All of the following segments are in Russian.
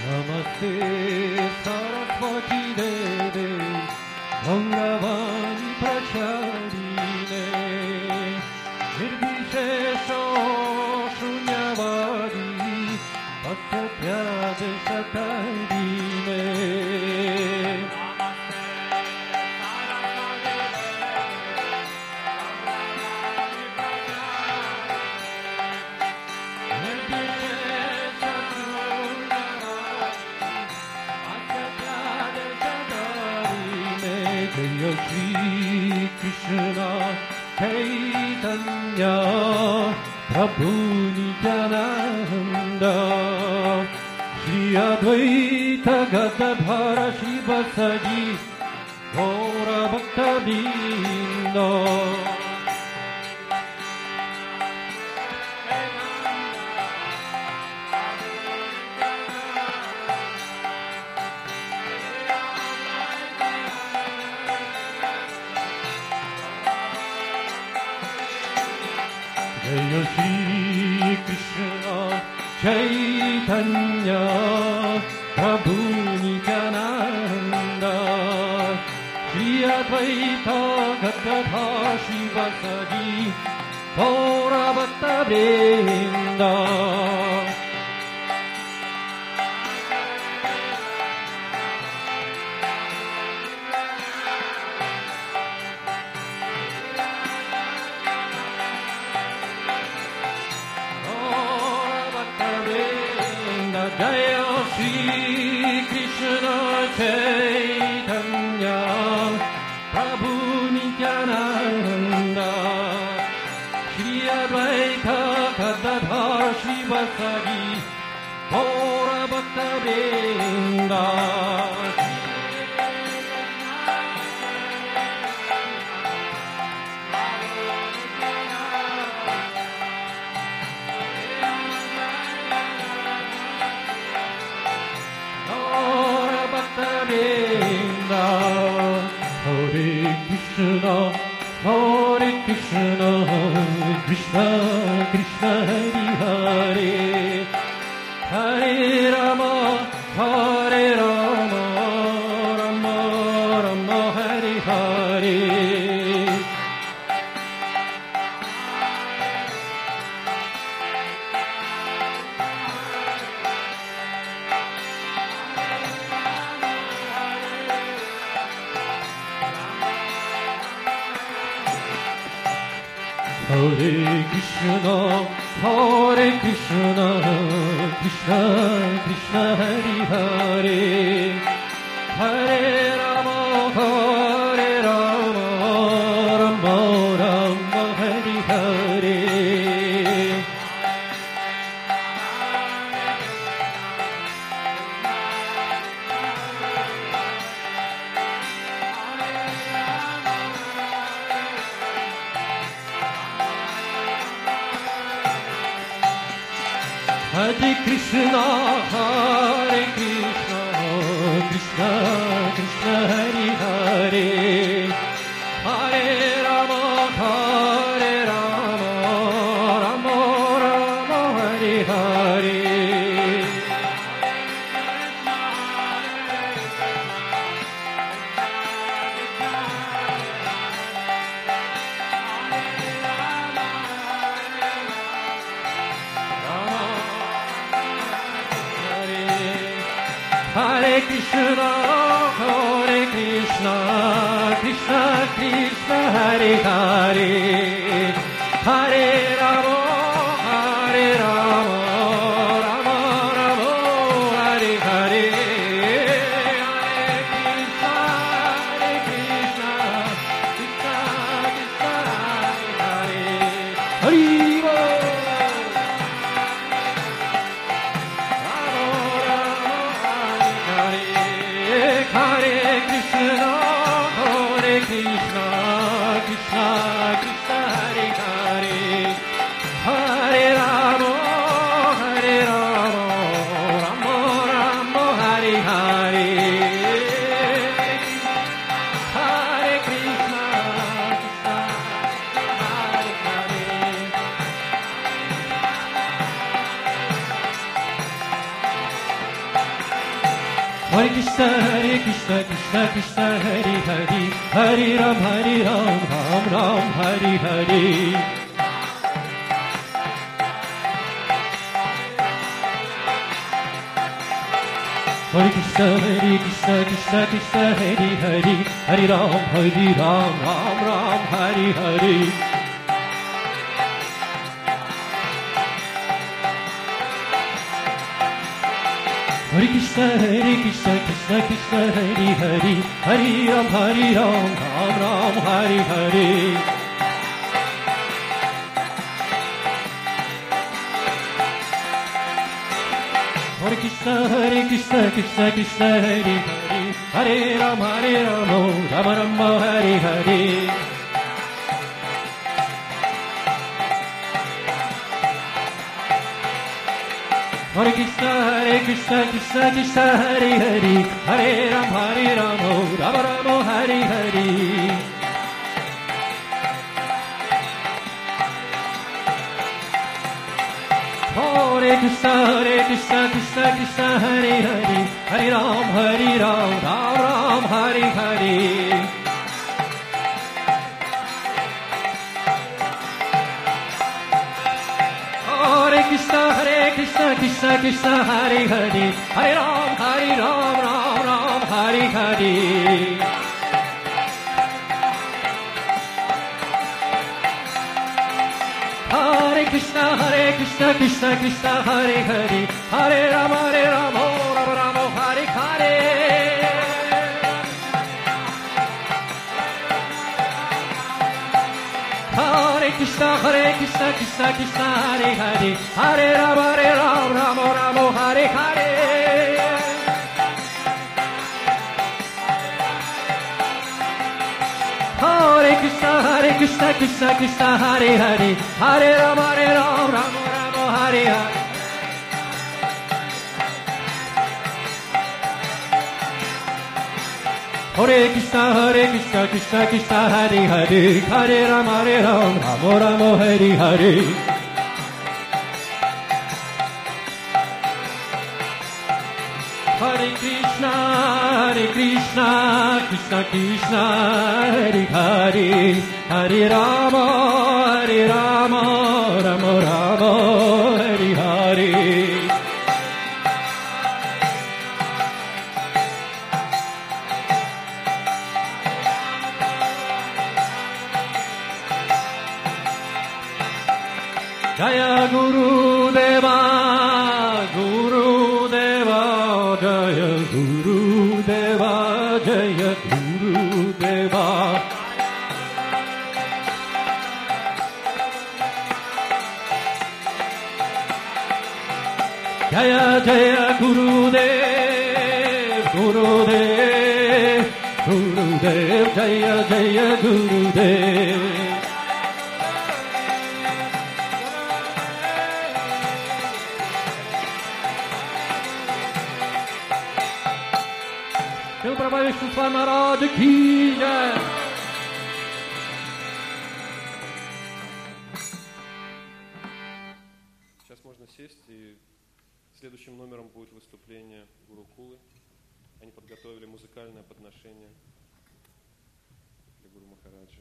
Namaste Saraswati Deve Gauravani Pracharine Nirvishesha Shunyavadi Vasatyade Shatarine Jaya Shri Krishna Chaitanya Prabhu Nityananda Shri Advaita Gadadhara Shivasadi Gaura Bhakta Vrinda Jaya Shri Krishna Chaitanya Prabhu Nityananda Shri Advaita Gadadhara Shivasadi Gaura Bhakta Vrinda Jaya Shri Krishna Chaitanya Prabhu Nityananda Shri Advaita Gadadhara Shivasadi Gaura Bhakta Vrinda Hare Krishna, Hare Krishna, Krishna Krishna Hare Hare, Hare Rama, Hare Rama, Rama Rama Hare Hare. Hare Krishna, Hare Krishna, Krishna Krishna Hare Hare, Hare Rama, Hare Rama, Rama Rama Hare Hare. Hare Krishna, Hare Krishna, Krishna Krishna Hare Hare, Hare Rama, Hare Rama, Rama Rama Hare Hare. Hare Krishna, Hare Krishna, Krishna Krishna Hare Hare, Hare Rama, Hare Rama, Rama Rama Hare Hare. Hare Krishna, Krishna Krishna Hare Hare. Hari Bol. Hare Krishna, Hare Krishna, Krishna Krishna Hare Hare, Hare Rama, Hare Rama, Rama Rama Hare Hare. Hare Krishna, Krishna Hare Hare. Hare Krishna, Krishna Krishna, Hare Hare, Hare Ram, Ram Ram, Hare Hare. Hare Krishna, Krishna Krishna, Hare Hare, Hare Ram, Ram Ram, Hare Hare. Hare Krishna, Krishna Krishna, Hare Hare, Hare Ram, Ram Ram, Hare Hare. Hare Krishna, Krishna Krishna, Hare Hare, Hare Ram, Ram Ram, Hare Hare. Hare Krishna, Krishna Krishna, Hare Hare, Hare Ram, Ram Ram, Hare Hare. Hare Krishna, Krishna Krishna, Hare Hare, Hare Ram, Ram Ram, Hare Hare. Hare Krishna, Krishna Krishna, Hare Hare, Hare Ram, Ram Ram, Hare Hare. Hare Krishna, Krishna Krishna, Hare Hare, Hare Ram, Ram Ram, Hare Hare. Hare Krishna, Krishna Krishna, Hare Hare, Hare Ram, Ram Ram, Hare Hare. Hare Krishna, Krishna Hare Hare, Hare Ram, Ram Ram, Hare Hare. Hare Krishna, Krishna Hare Hare, Hare Ram, Ram Ram, Hare Hare. Hare Krishna, Krishna Krishna, Hare Hare, Hare Rama, Rama Rama, Hare Hare. Jaya Guru Deva, Guru Deva, Jaya Guru Deva, Jaya Guru Deva. Jaya Jaya Guru Dev, Guru Dev, Guru Dev, Jaya Jaya Guru Dev. Prabhu Vishnu Swami Maharaj ki jai. Сейчас можно сесть, и следующим номером будет выступление Гурукулы. Они подготовили музыкальное подношение для Гуру Махараджа.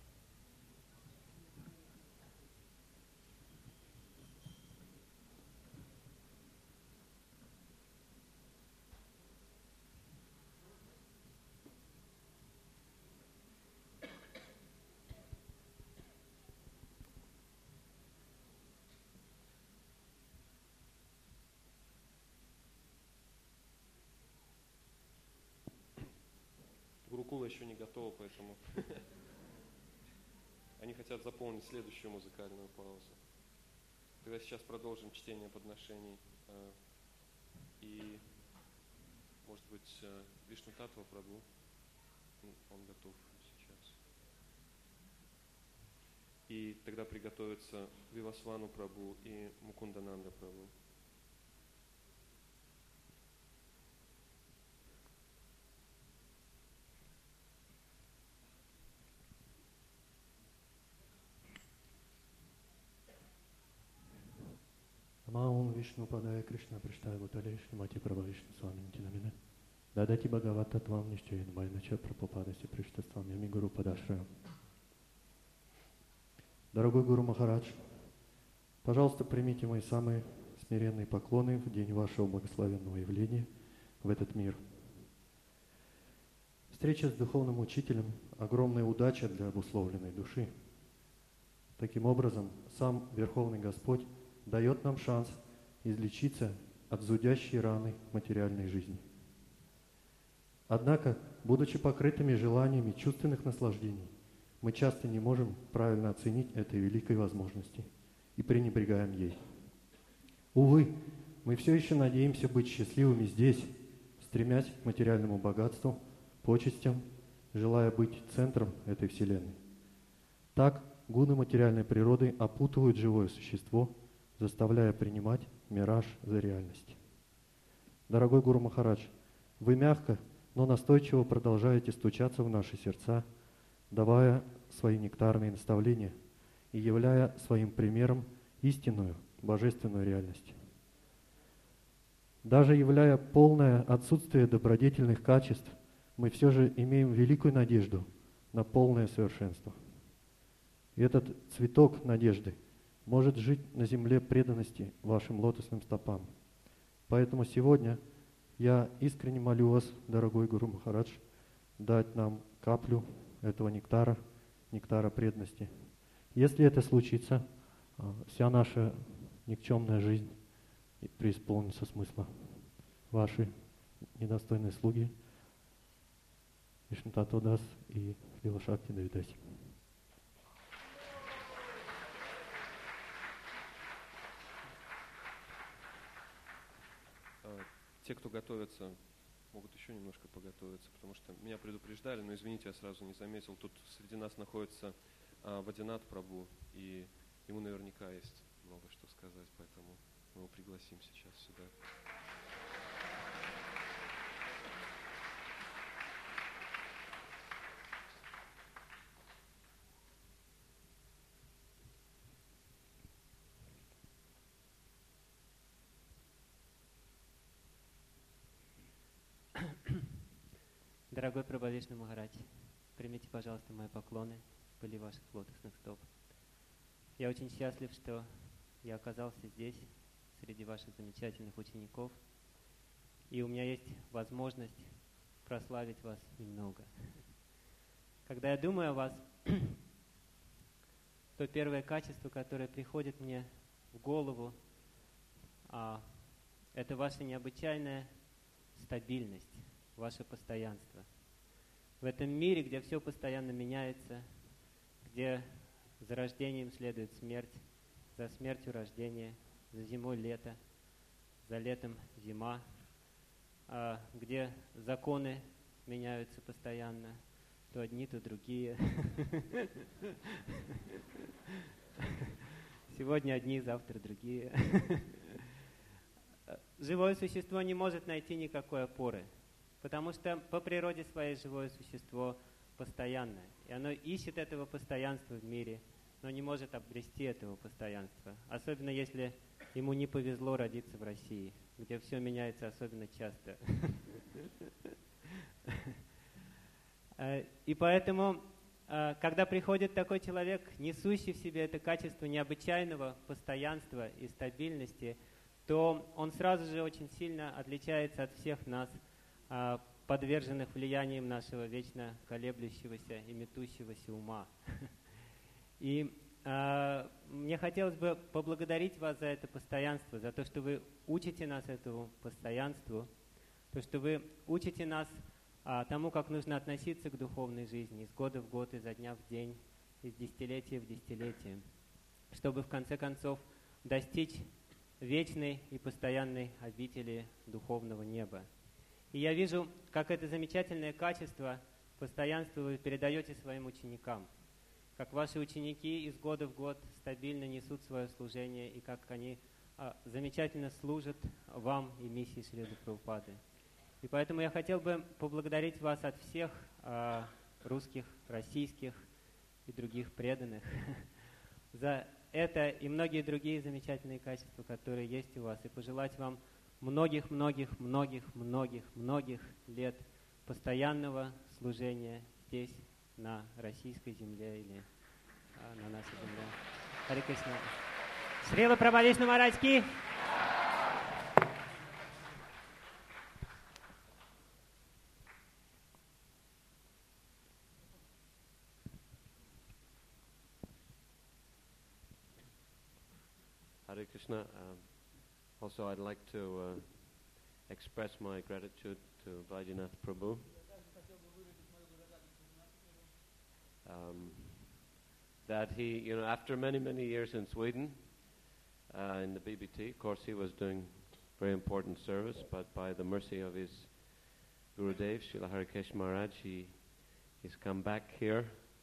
Гурукула еще не готова, поэтому они хотят заполнить следующую музыкальную паузу. Тогда сейчас продолжим чтение подношений. И, может быть, Вишну Татва Прабху, он готов сейчас. И тогда приготовятся Вивасвану Прабху и Мукундананда Прабху. Ом Вишну Падая Кришна Приштая Бутале Шримати Прабха Вишну Свами Нитинамине. Дадати Бхагавата Твам Нищаин Байнача Прабхупадasi Приштаствам Ями Гуру Падашраям. Дорогой Гуру Махарадж, пожалуйста, примите мои самые смиренные поклоны в день вашего благословенного явления в этот мир. Встреча с духовным учителем – огромная удача для обусловленной души. Таким образом, сам Верховный Господь дает нам шанс излечиться от зудящей раны материальной жизни. Однако, будучи покрытыми желаниями чувственных наслаждений, мы часто не можем правильно оценить этой великой возможности и пренебрегаем ей. Увы, мы все еще надеемся быть счастливыми здесь, стремясь к материальному богатству, почестям, желая быть центром этой вселенной. Так гуны материальной природы опутывают живое существо, заставляя принимать мираж за реальность. Дорогой Гуру Махарадж, вы мягко, но настойчиво продолжаете стучаться в наши сердца, давая свои нектарные наставления и являя своим примером истинную божественную реальность. Даже являя полное отсутствие добродетельных качеств, мы все же имеем великую надежду на полное совершенство. И этот цветок надежды может жить на земле преданности вашим лотосным стопам. Поэтому сегодня я искренне молю вас, дорогой Гуру Махарадж, дать нам каплю этого нектара, нектара преданности. Если это случится, вся наша никчемная жизнь преисполнится смысла. Ваши недостойные слуги Вишнутатва Дас и Лила Шакти Давидаси. Те, кто готовятся, могут еще немножко поготовиться, потому что меня предупреждали, но извините, я сразу не заметил. Тут среди нас находится Вадинат Прабху, и ему наверняка есть много что сказать, поэтому мы его пригласим сейчас сюда. Дорогой Прабхавишну Махарадж, примите, пожалуйста, мои поклоны, были ваших лотосных стоп. Я очень счастлив, что я оказался здесь, среди ваших замечательных учеников, и у меня есть возможность прославить вас немного. Когда я думаю о вас, то первое качество, которое приходит мне в голову, это ваша необычайная стабильность, ваше постоянство. В этом мире, где все постоянно меняется, где за рождением следует смерть, за смертью рождение, за зимой лето, за летом зима, где законы меняются постоянно, то одни, то другие. Сегодня одни, завтра другие. Живое существо не может найти никакой опоры, потому что по природе своей живое существо постоянное. И оно ищет этого постоянства в мире, но не может обрести этого постоянства. Особенно если ему не повезло родиться в России, где все меняется особенно часто. И поэтому, когда приходит такой человек, несущий в себе это качество необычайного постоянства и стабильности, то он сразу же очень сильно отличается от всех нас, подверженных влиянием нашего вечно колеблющегося и метущегося ума. И мне хотелось бы поблагодарить вас за это постоянство, за то, что вы учите нас этому постоянству, то, что вы учите нас тому, как нужно относиться к духовной жизни из года в год, изо дня в день, из десятилетия в десятилетие, чтобы в конце концов достичь вечной и постоянной обители духовного неба. И я вижу, как это замечательное качество, постоянство вы передаете своим ученикам, как ваши ученики из года в год стабильно несут свое служение, и как они замечательно служат вам и миссии Шрилы Прабхупады. И поэтому я хотел бы поблагодарить вас от всех русских, российских и других преданных за это и многие другие замечательные качества, которые есть у вас, и пожелать вам многих лет постоянного служения здесь, на российской земле или на нашей земле. Харе Кришна. Шрила Прабхавишну Махарадж ки. Hare Krishna. Also, I'd like to express my gratitude to Vaidhinath Prabhu. That he, after many years in Sweden, in the BBT, of course he was doing very important service, but by the mercy of his Gurudev, Srila Harikesh Maharaj, he's come back here.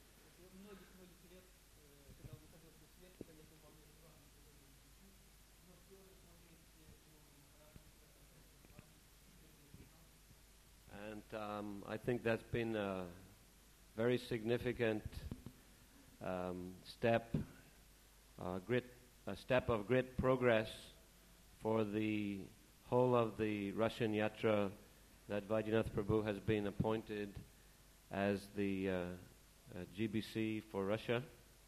And I think that's been a very significant step, a step of great progress for the whole of the Russian Yatra, that Vaidhinath Prabhu has been appointed as the GBC for Russia.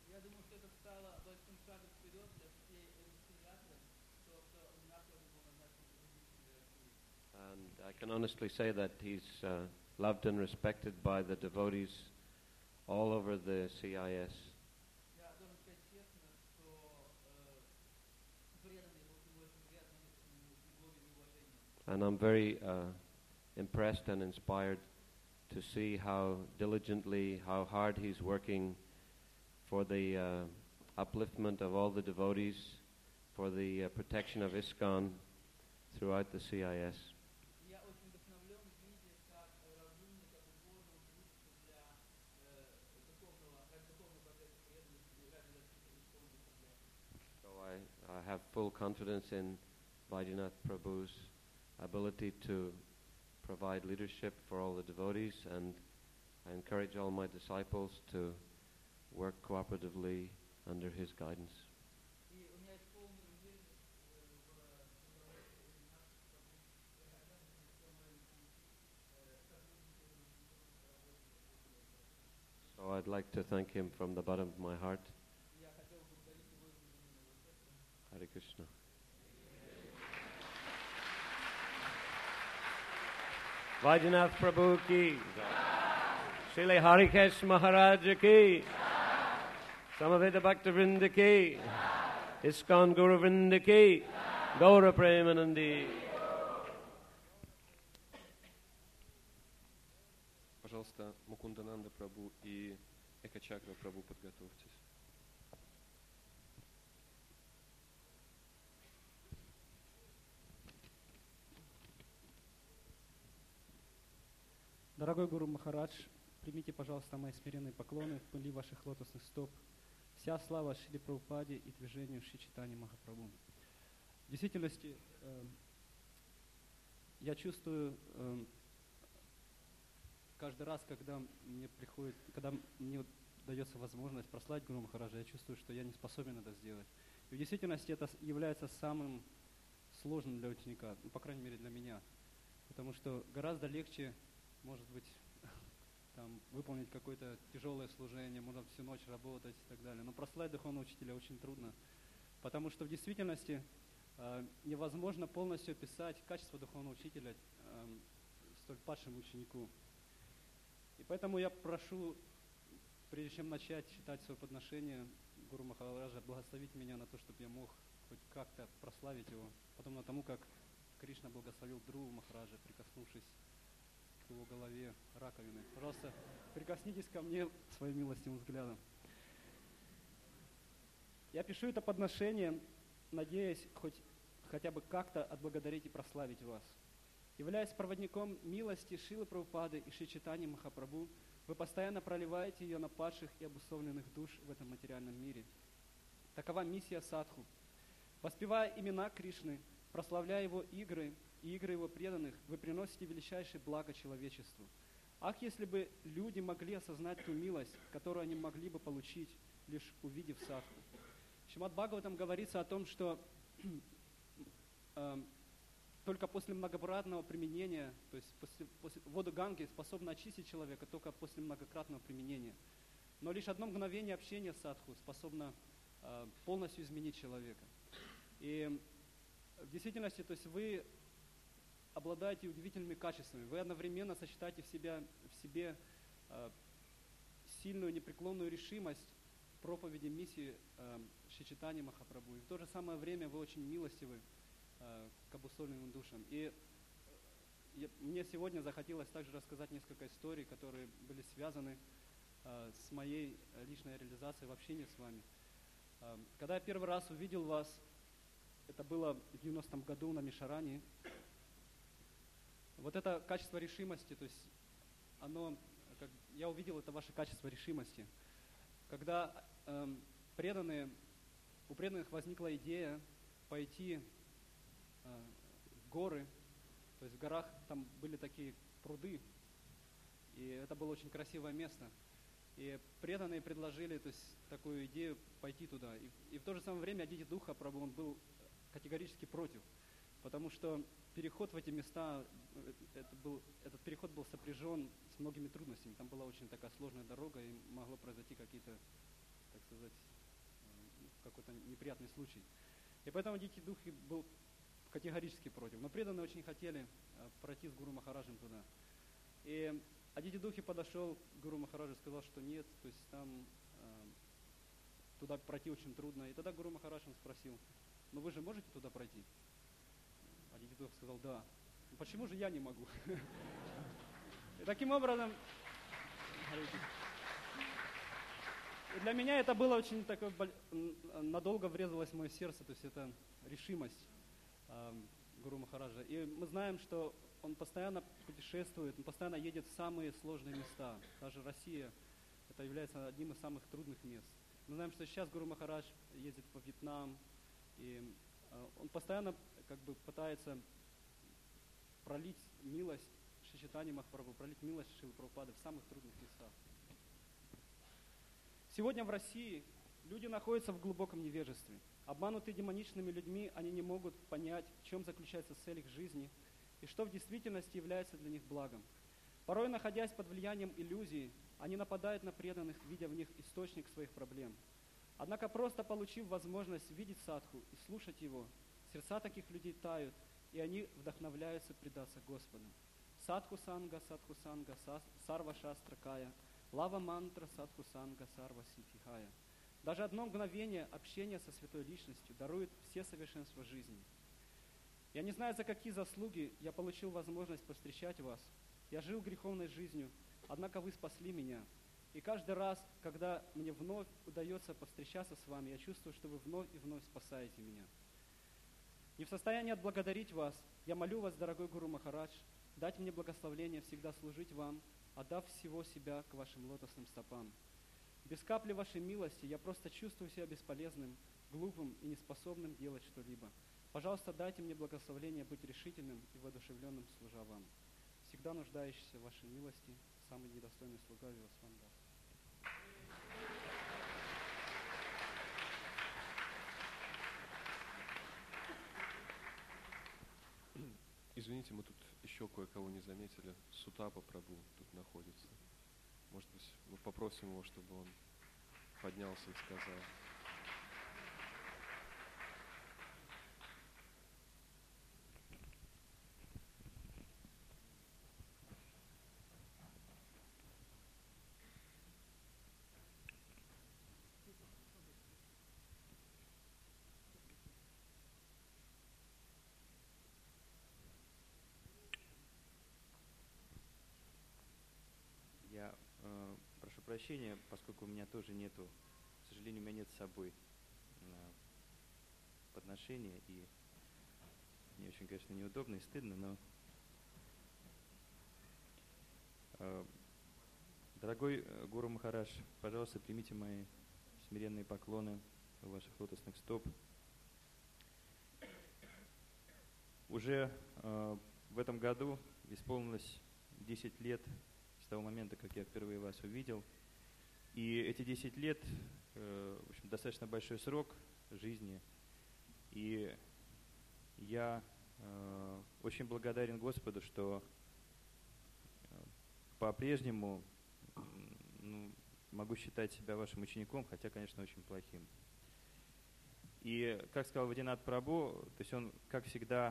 And I can honestly say that he's loved and respected by the devotees all over the CIS. And I'm very impressed and inspired to see how diligently, how hard he's working for the upliftment of all the devotees, for the protection of ISKCON throughout the CIS. So I have full confidence in Vaidhinath Prabhu's ability to provide leadership for all the devotees, and I encourage all my disciples to work cooperatively under his guidance. So I'd like to thank him from the bottom of my heart. Hare Krishna. Vaidhinath Prabhu ki, Srila Harikesh Maharaj ki, Samaveta Bhakta Vrinda ki, ISKCON Guru Vrinda ki, Gaura Premanandi. Пожалуйста, Мукундананда Прабhu и Экачакра Прабhu, подготовьтесь. Дорогой Гуру Махарадж, примите, пожалуйста, мои смиренные поклоны в пыли ваших лотосных стоп. Вся слава Шриле Прабхупаде и движению Шри Чайтаньи Махапрабху. В действительности, я чувствую каждый раз, когда мне дается возможность прославить Гуру Махараджа, я чувствую, что я не способен это сделать. И в действительности это является самым сложным для ученика, по крайней мере для меня. Потому что гораздо легче, может быть, выполнить какое-то тяжелое служение, можно всю ночь работать и так далее. Но прославить духовного учителя очень трудно, потому что в действительности невозможно полностью описать качество духовного учителя столь падшему ученику. И поэтому я прошу, прежде чем начать читать свое подношение, Гуру Махараджа благословить меня на то, чтобы я мог хоть как-то прославить его, подобно тому, как Кришна благословил Друву Махараджа, прикоснувшись к его голове раковины. Пожалуйста, прикоснитесь ко мне своим милостивым взглядом. Я пишу это подношение, надеясь хотя бы как-то отблагодарить и прославить вас. Являясь проводником милости Шрилы Прабхупады и Шри Чайтаньи Махапрабху, вы постоянно проливаете ее на падших и обусловленных душ в этом материальном мире. Такова миссия садху. Воспевая имена Кришны, прославляя его игры и игры его преданных, вы приносите величайшее благо человечеству. Ах, если бы люди могли осознать ту милость, которую они могли бы получить, лишь увидев садху. В Шримад Бхагаватам говорится о том, что только после многократного применения, то есть вода Ганги способна очистить человека только после многократного применения. Но лишь одно мгновение общения с садху способно полностью изменить человека. И в действительности, то есть вы обладаете удивительными качествами. Вы одновременно сочетаете в себе сильную непреклонную решимость проповеди миссии Шри Чайтаньи Махапрабху. И в то же самое время вы очень милостивы к обусловленным душам. И мне сегодня захотелось также рассказать несколько историй, которые были связаны с моей личной реализацией в общении с вами. Когда я первый раз увидел вас, это было в 90-м году на Мишаране, вот это качество решимости, то есть я увидел это ваше качество решимости. Когда у преданных возникла идея пойти в горы, то есть в горах там были такие пруды, и это было очень красивое место. И преданные предложили, то есть, такую идею пойти туда. И в то же самое время Адити Духа Прабху, он был категорически против, потому что переход в эти места, этот переход был сопряжен с многими трудностями. Там была очень такая сложная дорога, и могло произойти какие-то, так сказать, какой-то неприятный случай. И поэтому Адити Дух был категорически против. Но преданные очень хотели пройти с Гуру Махараджем туда. И Адити Духи подошел к Гуру Махараджу и сказал, что нет, то есть там туда пройти очень трудно. И тогда Гуру Махарадж спросил: ну вы же можете туда пройти? Адити Дух сказал: да. Почему же я не могу? И таким образом, и для меня это было очень такое, надолго врезалось в мое сердце, то есть это решимость Гуру Махараджа. И мы знаем, что он постоянно путешествует, он постоянно едет в самые сложные места. Даже Россия, это является одним из самых трудных мест. Мы знаем, что сейчас Гуру Махарадж ездит во Вьетнам, и он постоянно пытается пролить милость Шри Чайтаньи Махапрабху, пролить милость Шрилы Прабхупады в самых трудных местах. Сегодня в России люди находятся в глубоком невежестве. Обманутые демоничными людьми, они не могут понять, в чем заключается цель их жизни и что в действительности является для них благом. Порой, находясь под влиянием иллюзий, они нападают на преданных, видя в них источник своих проблем. Однако, просто получив возможность видеть садху и слушать его, сердца таких людей тают, и они вдохновляются предаться Господу. Садху санга, сарва шастра кая, лава мантра садху санга, сарва ситихая. Даже одно мгновение общения со святой личностью дарует все совершенства жизни. Я не знаю, за какие заслуги я получил возможность повстречать вас. Я жил греховной жизнью, однако вы спасли меня. И каждый раз, когда мне вновь удается повстречаться с вами, я чувствую, что вы вновь и вновь спасаете меня. Не в состоянии отблагодарить вас, я молю вас, дорогой Гуру Махарадж, дать мне благословение всегда служить вам, отдав всего себя к вашим лотосным стопам. Без капли вашей милости я просто чувствую себя бесполезным, глупым и неспособным делать что-либо. Пожалуйста, дайте мне благословение быть решительным и воодушевленным, служа вам. Всегда нуждающийся в вашей милости, самый недостойный слуга Вивасвангас. Извините, мы тут еще кое-кого не заметили. Сутапа Прабху тут находится. Может быть, мы попросим его, чтобы он поднялся и сказал. Я прошу прощения, поскольку у меня тоже нету, к сожалению, у меня нет с собой подношения, и мне очень, конечно, неудобно и стыдно, но дорогой Гуру Махарадж, пожалуйста, примите мои смиренные поклоны у ваших лотосных стоп. Уже в этом году исполнилось 10 лет с того момента, как я впервые вас увидел. И эти 10 лет, в общем, достаточно большой срок жизни. И я очень благодарен Господу, что по-прежнему могу считать себя вашим учеником, хотя, конечно, очень плохим. И, как сказал Вадинат Прабху, то есть он, как всегда,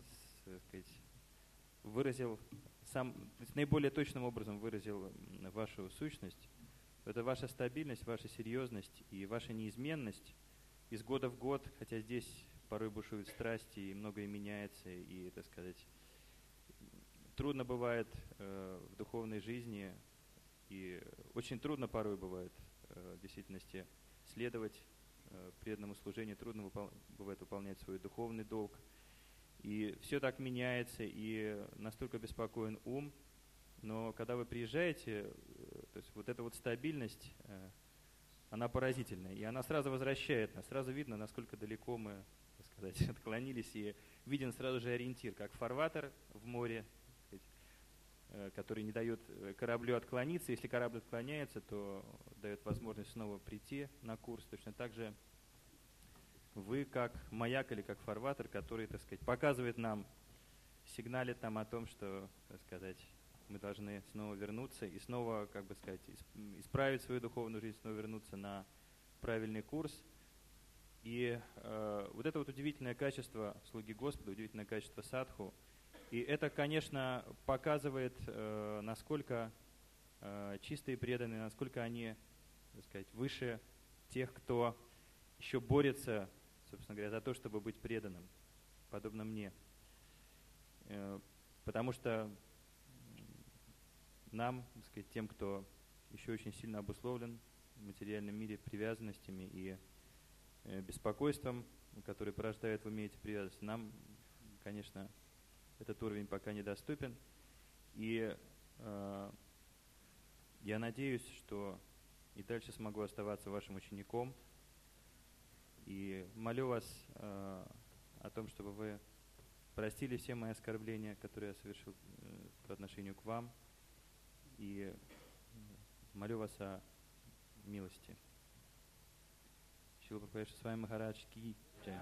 выразил наиболее точным образом выразил вашу сущность. Это ваша стабильность, ваша серьезность и ваша неизменность из года в год, хотя здесь порой бушуют страсти и многое меняется, и, так сказать, трудно бывает в духовной жизни, и очень трудно порой бывает в действительности следовать преданному служению, трудно бывает выполнять свой духовный долг. И все так меняется, и настолько беспокоен ум. Но когда вы приезжаете, то есть вот эта вот стабильность, она поразительная. И она сразу возвращает нас, сразу видно, насколько далеко мы, так сказать, отклонились. И виден сразу же ориентир, как фарватер в море, который не дает кораблю отклониться. Если корабль отклоняется, то дает возможность снова прийти на курс. Точно так же вы как маяк или как фарватер, который, так сказать, показывает нам, сигналит нам о том, что, так сказать, мы должны снова вернуться и снова, как бы сказать, исправить свою духовную жизнь, снова вернуться на правильный курс. И вот это вот удивительное качество слуги Господа, удивительное качество садху. И это, конечно, показывает, насколько чистые и преданные, насколько они, так сказать, выше тех, кто еще борется, собственно говоря, за то, чтобы быть преданным, подобно мне. Потому что нам, так сказать, тем, кто еще очень сильно обусловлен в материальном мире привязанностями и беспокойством, который порождает в уме эти привязанности, нам, конечно, этот уровень пока недоступен. И я надеюсь, что и дальше смогу оставаться вашим учеником. И молю вас о том, чтобы вы простили все мои оскорбления, которые я совершил по отношению к вам. И молю вас о милости. Шрила Прабхупада с вами Махарадж ки джай.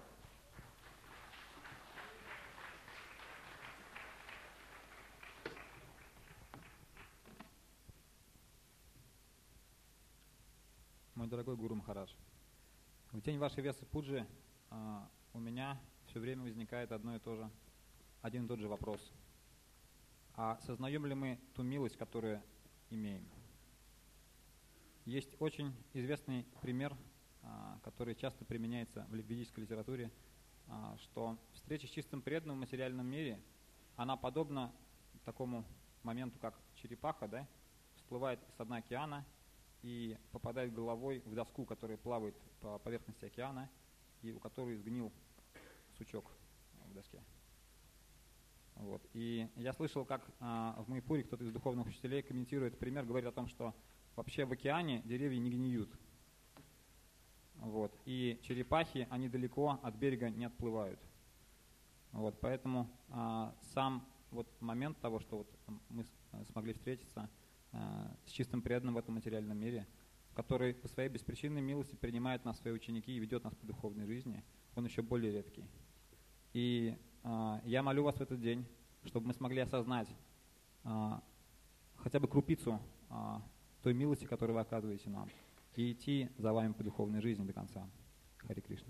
Мой дорогой Гуру Махарадж, в день вашей Весы Пуджи у меня все время возникает один и тот же вопрос. А сознаем ли мы ту милость, которую имеем? Есть очень известный пример, который часто применяется в ведической литературе, что встреча с чистым преданным в материальном мире, она подобна такому моменту, как черепаха, да, всплывает с дна океана и попадает головой в доску, которая плавает по поверхности океана, и у которой сгнил сучок в доске. Вот. И я слышал, как в Майпуре кто-то из духовных учителей комментирует этот пример, говорит о том, что вообще в океане деревья не гниют. Вот. И черепахи, они далеко от берега не отплывают. Вот. Поэтому сам вот момент того, что вот мы смогли встретиться с чистым преданным в этом материальном мире, который по своей беспричинной милости принимает нас в свои ученики и ведет нас по духовной жизни, он еще более редкий. И я молю вас в этот день, чтобы мы смогли осознать хотя бы крупицу той милости, которую вы оказываете нам, и идти за вами по духовной жизни до конца. Харе Кришна.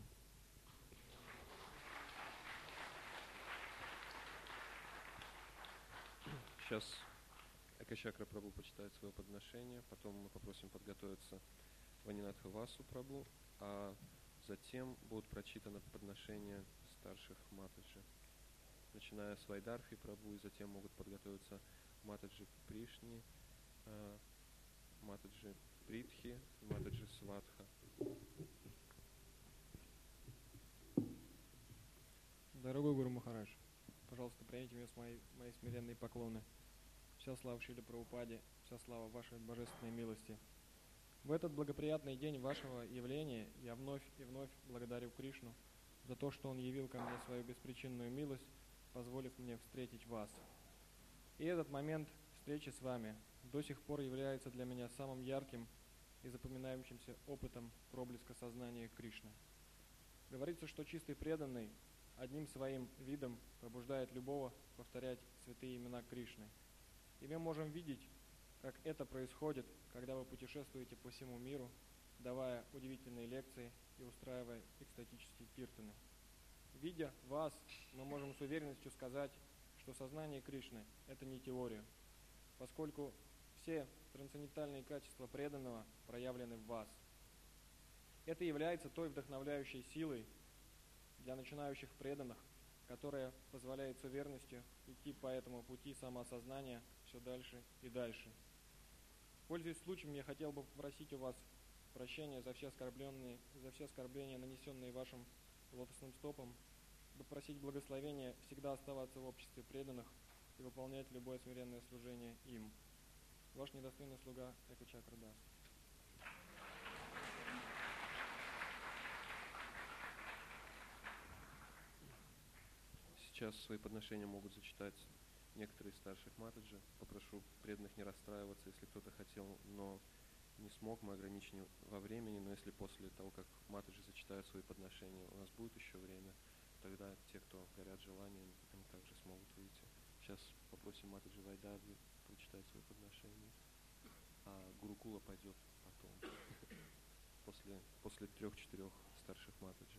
Сейчас Экачакра Прабху почитает свое подношение, потом мы попросим подготовиться Ванинатха Васу Прабху, а затем будут прочитаны подношения старших Матаджи, начиная с Вайдархи Прабху, и затем могут подготовиться Матаджи Пришни, Матаджи Притхи и Матаджи Сватха. Дорогой Гуру Махарадж, пожалуйста, примите меня с мои смиренные поклоны. Вся слава Шриле Прабхупаде, вся слава вашей божественной милости. В этот благоприятный день вашего явления я вновь и вновь благодарю Кришну за то, что Он явил ко мне свою беспричинную милость, позволив мне встретить вас. И этот момент встречи с вами до сих пор является для меня самым ярким и запоминающимся опытом проблеска сознания Кришны. Говорится, что чистый преданный одним своим видом побуждает любого повторять святые имена Кришны. И мы можем видеть, как это происходит, когда вы путешествуете по всему миру, давая удивительные лекции и устраивая экстатические киртаны. Видя вас, мы можем с уверенностью сказать, что сознание Кришны – это не теория, поскольку все трансцендентальные качества преданного проявлены в вас. Это является той вдохновляющей силой для начинающих преданных, которая позволяет с уверенностью идти по этому пути самоосознания все дальше и дальше. Пользуясь случаем, я хотел бы попросить у вас прощения за все оскорбления, нанесенные вашим лотосным стопам, попросить благословения всегда оставаться в обществе преданных и выполнять любое смиренное служение им. Ваш недостойный слуга Эко Чакрадас. Сейчас свои подношения могут зачитать некоторые из старших матаджи. Попрошу преданных не расстраиваться, если кто-то хотел, но не смог, мы ограничены во времени, но если после того, как матаджи зачитают свои подношения, у нас будет еще время, тогда те, кто горят желанием, они также смогут выйти. Сейчас попросим матаджи Вайдави прочитать свои подношения, а Гурукула пойдет потом, после 3-4 старших матаджи.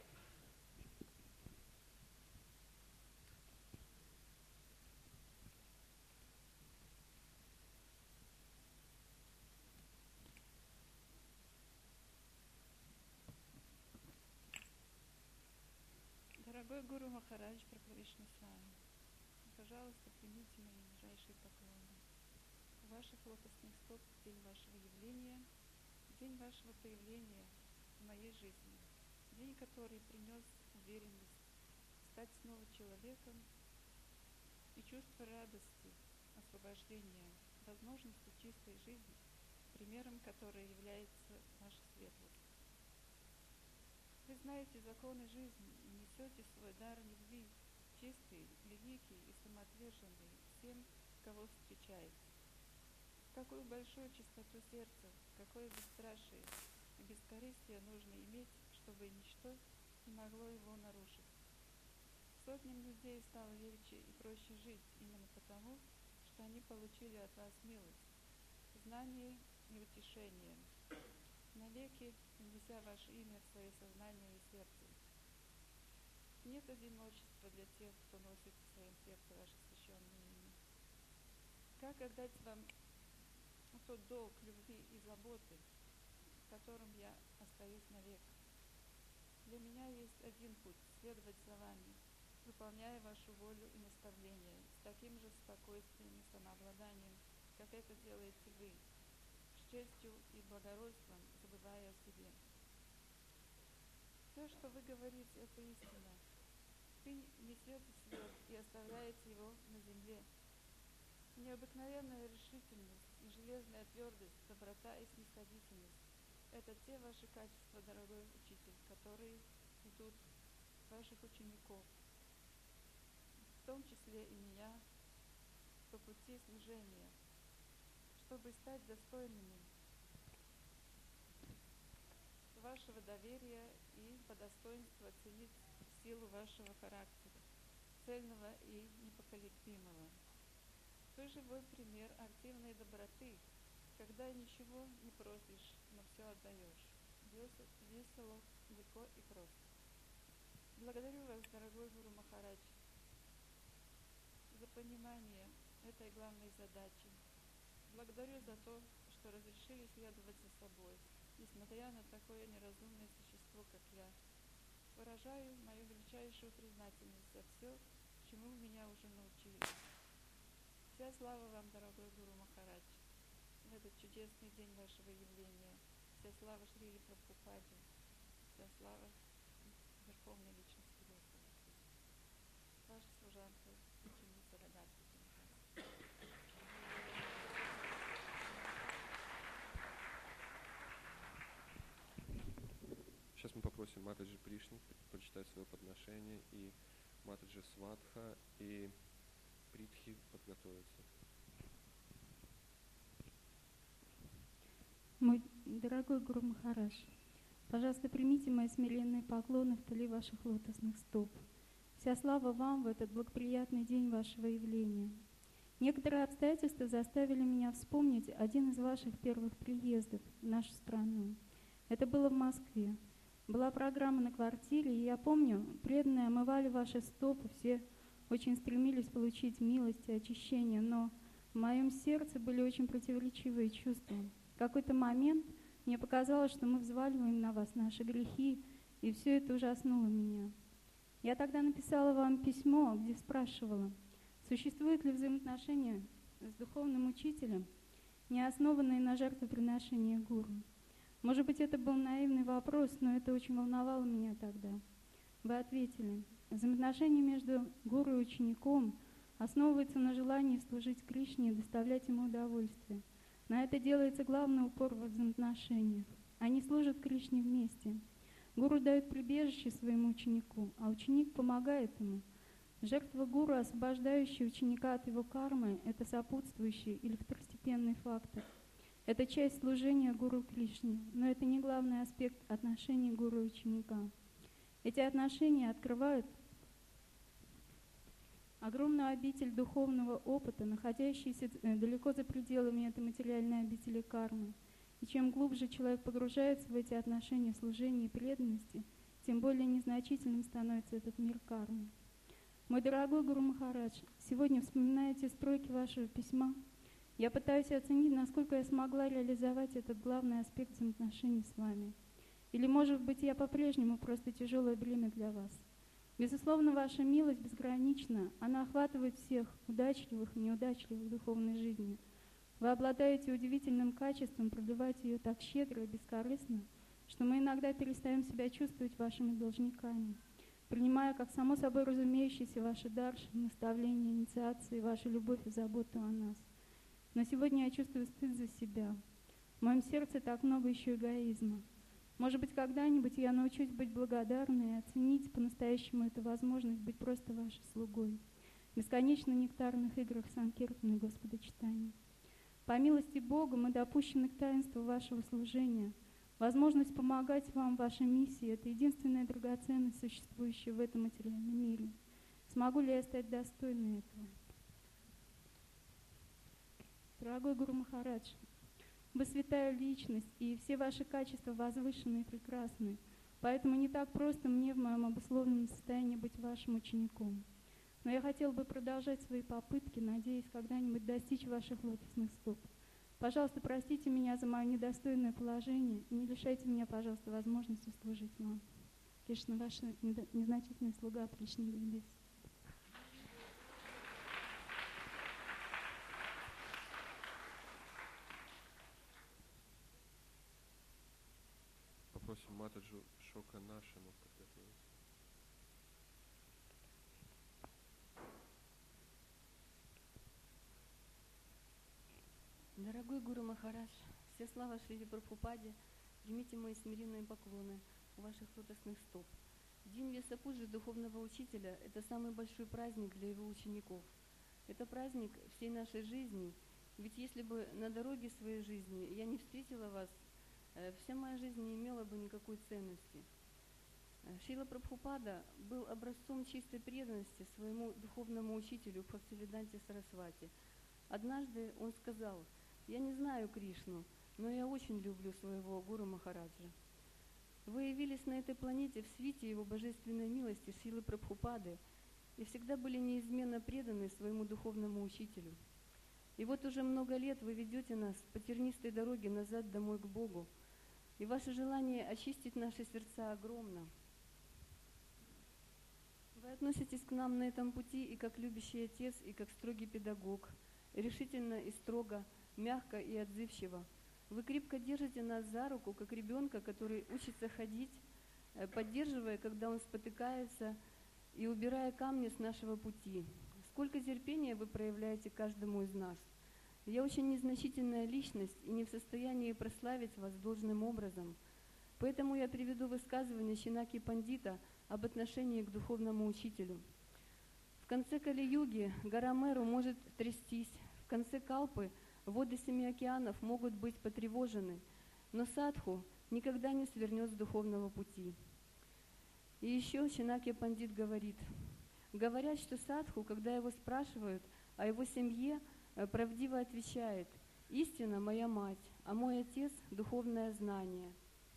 Дорогой Гуру Махарадж Прабхавишну с вами, пожалуйста, примите мои нижайшие поклоны. У ваших лотосных стоп день вашего явления, день вашего появления в моей жизни, день, который принес уверенность стать снова человеком и чувство радости, освобождения, возможности чистой жизни, примером которой является ваша светлость. Вы знаете законы жизни и несете свой дар любви, чистый, великий и самоотверженный всем, кого встречаете. Какую большую чистоту сердца, какое бесстрашие и бескорыстие нужно иметь, чтобы ничто не могло его нарушить. Сотням людей стало легче и проще жить именно потому, что они получили от вас милость, знание и утешение, навеки внеся ваше имя в свое сознание и сердце. Нет одиночества для тех, кто носит в своем сердце ваше священное имя. Как отдать вам тот долг любви и заботы, в котором я остаюсь навек? Для меня есть один путь – следовать за вами, выполняя вашу волю и наставления, с таким же спокойствием и самообладанием, как это делаете вы, с честью и благородством, забывая о себе. Все, что вы говорите, это истина. Вы несете свет и оставляете его на земле. Необыкновенная решительность и железная твердость, доброта и снисходительность – это те ваши качества, дорогой учитель, которые ведут ваших учеников, в том числе и меня, по пути служения, чтобы стать достойными вашего доверия и по достоинству оценить силу вашего характера, цельного и непоколебимого. Вы живой пример активной доброты, когда ничего не просишь, но все отдаешь. Весело, легко и просто. Благодарю вас, дорогой Гуру Махарадж, за понимание этой главной задачи. Благодарю за то, что разрешили следовать за собой, несмотря на такое неразумное существо, как я. Выражаю мою величайшую признательность за все, чему вы меня уже научили. Вся слава вам, дорогой Гуру Махарадж, в этот чудесный день вашего явления. Вся слава Шриле Прабхупаде, вся слава Верховной Личности Господа. Ваша служанка, ученица Радарти. Сейчас мы попросим Матаджи Пришни прочитать свое подношение, и Матаджи Сватха и Притхи подготовиться. Мой дорогой Гуру Махарадж, пожалуйста, примите мои смиренные поклоны в тыле ваших лотосных стоп. вся слава вам в этот благоприятный день вашего явления. Некоторые обстоятельства заставили меня вспомнить один из ваших первых приездов в нашу страну. Это было в Москве. Была программа на квартире, и я помню, преданные омывали ваши стопы, все очень стремились получить милость и очищение, но в моем сердце были очень противоречивые чувства. В какой-то момент мне показалось, что мы взваливаем на вас наши грехи, и все это ужаснуло меня. Я тогда написала вам письмо, где спрашивала, существует ли взаимоотношения с духовным учителем, не основанные на жертвоприношении гуру. Может быть, это был наивный вопрос, но это очень волновало меня тогда. Вы ответили, взаимоотношения между гуру и учеником основываются на желании служить Кришне и доставлять ему удовольствие. На это делается главный упор во взаимоотношениях. Они служат Кришне вместе. Гуру дает прибежище своему ученику, а ученик помогает ему. Жертва гуру, освобождающая ученика от его кармы, это сопутствующий или второстепенный фактор. Это часть служения гуру Кришне, но это не главный аспект отношений гуру и ученика. Эти отношения открывают огромную обитель духовного опыта, находящуюся далеко за пределами этой материальной обители кармы. И чем глубже человек погружается в эти отношения служения и преданности, тем более незначительным становится этот мир кармы. Мой дорогой Гуру Махарадж, сегодня, вспоминая те строки вашего письма, я пытаюсь оценить, насколько я смогла реализовать этот главный аспект взаимоотношений с вами. Или, может быть, я по-прежнему просто тяжелое бремя для вас. Безусловно, ваша милость безгранична, она охватывает всех, удачливых и неудачливых в духовной жизни. Вы обладаете удивительным качеством проливать ее так щедро и бескорыстно, что мы иногда перестаем себя чувствовать вашими должниками. Принимая как само собой разумеющийся ваши дарши, наставления, инициации, вашу любовь и заботу о нас. Но сегодня я чувствую стыд за себя. В моем сердце так много еще эгоизма. Может быть, когда-нибудь я научусь быть благодарной и оценить по-настоящему эту возможность быть просто вашей слугой. В бесконечно нектарных играх Санкиртана и Господа читания. По милости Бога мы допущены к таинству вашего служения. Возможность помогать вам в вашей миссии – это единственная драгоценность, существующая в этом материальном мире. Смогу ли я стать достойной этого? Дорогой Гуру Махарадж, вы святая личность, и все ваши качества возвышенны и прекрасны. Поэтому не так просто мне в моем обусловленном состоянии быть вашим учеником. Но я хотела бы продолжать свои попытки, надеясь когда-нибудь достичь ваших лотосных стоп. Пожалуйста, простите меня за мое недостойное положение и не лишайте меня, пожалуйста, возможности служить вам. Кришна, ваша незначительная слуга Кришна Небес. Попросим Матаджу Шока Нашину подготовиться. Дорогой Гуру Махарадж, все слава Шриле Прабхупаде, примите мои смиренные поклоны у ваших лотосных стоп. День Весапуджи духовного учителя – это самый большой праздник для его учеников. Это праздник всей нашей жизни, ведь если бы на дороге своей жизни я не встретила вас, вся моя жизнь не имела бы никакой ценности. Шрила Прабхупада был образцом чистой преданности своему духовному учителю Бхактивиданте Сарасвати. Однажды он сказал: «Я не знаю Кришну, но я очень люблю своего Гуру Махараджа». Вы явились на этой планете в свите его божественной милости Шрилы Прабхупады и всегда были неизменно преданы своему духовному учителю. И вот уже много лет вы ведете нас по тернистой дороге назад домой к Богу, и ваше желание очистить наши сердца огромно. Вы относитесь к нам на этом пути и как любящий отец, и как строгий педагог, решительно и строго, мягко и отзывчиво. Вы крепко держите нас за руку, как ребенка, который учится ходить, поддерживая, когда он спотыкается, и убирая камни с нашего пути. Сколько терпения вы проявляете каждому из нас. Я очень незначительная личность и не в состоянии прославить вас должным образом. Поэтому я приведу высказывание Шинаки Пандита об отношении к духовному учителю. В конце Кали-юги гора Меру может трястись, в конце Калпы воды 7 океанов могут быть потревожены, но садху никогда не свернет с духовного пути. И еще Шинаки Пандит говорит: Говорят, что садху, когда его спрашивают о его семье, правдиво отвечает: «Истина моя мать, а мой отец – духовное знание».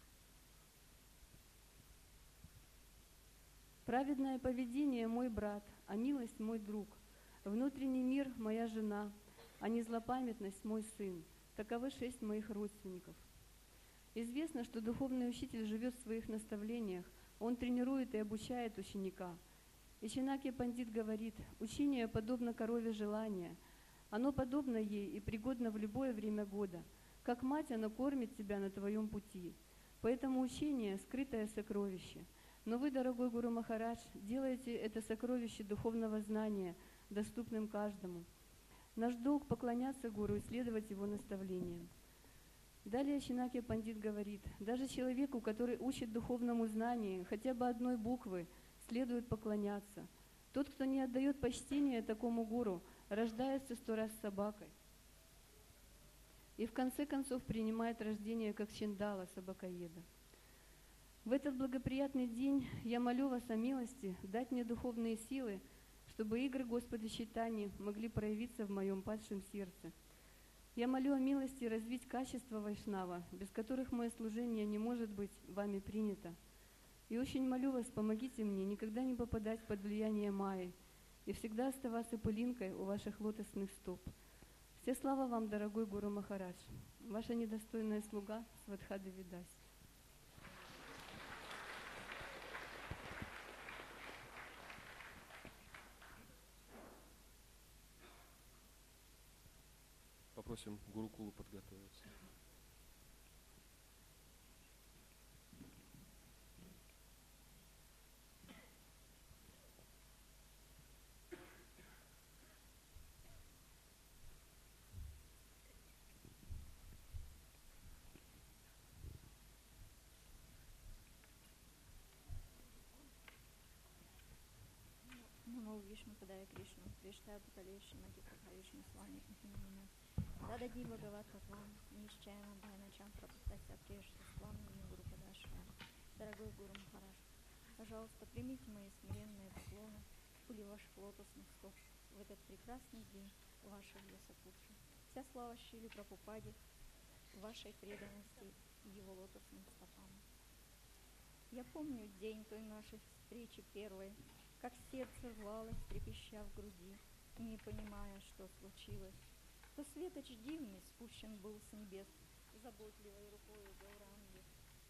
Праведное поведение – мой брат, а милость – мой друг. Внутренний мир – моя жена, а не злопамятность – мой сын. Таковы 6 моих родственников. Известно, что духовный учитель живет в своих наставлениях, он тренирует и обучает ученика. И Чинакья Пандит говорит: «Учение подобно корове желания. Оно подобно ей и пригодно в любое время года. Как мать, оно кормит тебя на твоем пути. Поэтому учение – скрытое сокровище. Но вы, дорогой Гуру Махарадж, делаете это сокровище духовного знания доступным каждому. Наш долг – поклоняться Гуру и следовать его наставлениям». Далее Чинакья Пандит говорит: даже человеку, который учит духовному знанию хотя бы одной буквы, следует поклоняться. Тот, кто не отдает почтения такому гуру, рождается 100 раз собакой и в конце концов принимает рождение как Чиндала, собакоеда. В этот благоприятный день я молю вас о милости дать мне духовные силы, чтобы игры Господа Чайтаньи могли проявиться в моем падшем сердце. Я молю о милости развить качества Вайшнава, без которых мое служение не может быть вами принято. И очень молю вас, помогите мне никогда не попадать под влияние Майи и всегда оставаться пылинкой у ваших лотосных стоп. Вся слава вам, дорогой Гуру Махарадж, ваша недостойная слуга Сватхада Видаси. Попросим Гурукулу подготовиться. Намо Вишну Падая Кришну, Криштая Путалеши, Матипаха Вишну Слани Махимина. Дада Ди Бхагават Бхагван, Нищаяна Дайначам Прабхупася Прежде Славный Гуру Падашвая. Дорогой Гуру Махарадж, пожалуйста, примите мои смиренные поклоны в пыли ваших лотосных стоп в этот прекрасный день вашей Ясапудши. Вся слава Шриле Прабхупаде, вашей преданности и его лотосным стопам. Я помню день той нашей встречи первой, как сердце рвалось, трепеща в груди, не понимая, что случилось. То светоч дивный спущен был с небес заботливой рукой Гауранги,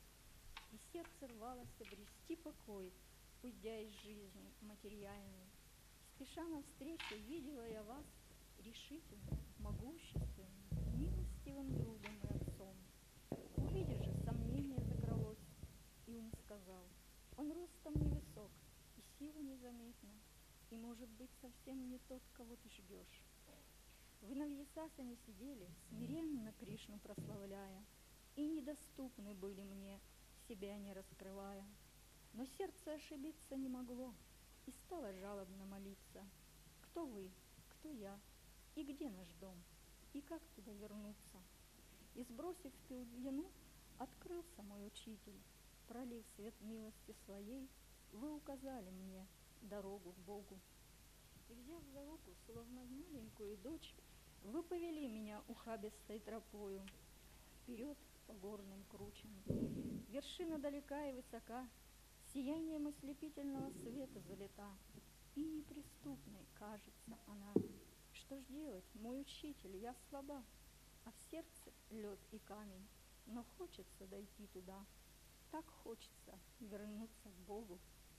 и сердце рвалось обрести покой, уйдя из жизни материальной. Спеша навстречу видела я вас решительным, могущественным, милостивым другом и отцом. Увидя же, сомнение закралось, и ум сказал: он ростом невысок, и сила незаметна, и, может быть, совсем не тот, кого ты ждешь. Вы на Вьясасане сидели, смиренно Кришну прославляя, и недоступны были мне, себя не раскрывая. Но сердце ошибиться не могло, и стало жалобно молиться: кто вы, кто я, и где наш дом, и как туда вернуться? И, сбросив пелену, открылся мой учитель, пролив свет милости своей, вы указали мне дорогу к Богу. И, взяв за руку, словно маленькую дочь, вы повели меня ухабистой тропою вперед по горным кручам. Вершина далека и высока, сиянием ослепительного света залита, и неприступной кажется она. Что ж делать, мой учитель, я слаба, а в сердце лед и камень, но хочется дойти туда, так хочется вернуться к Богу.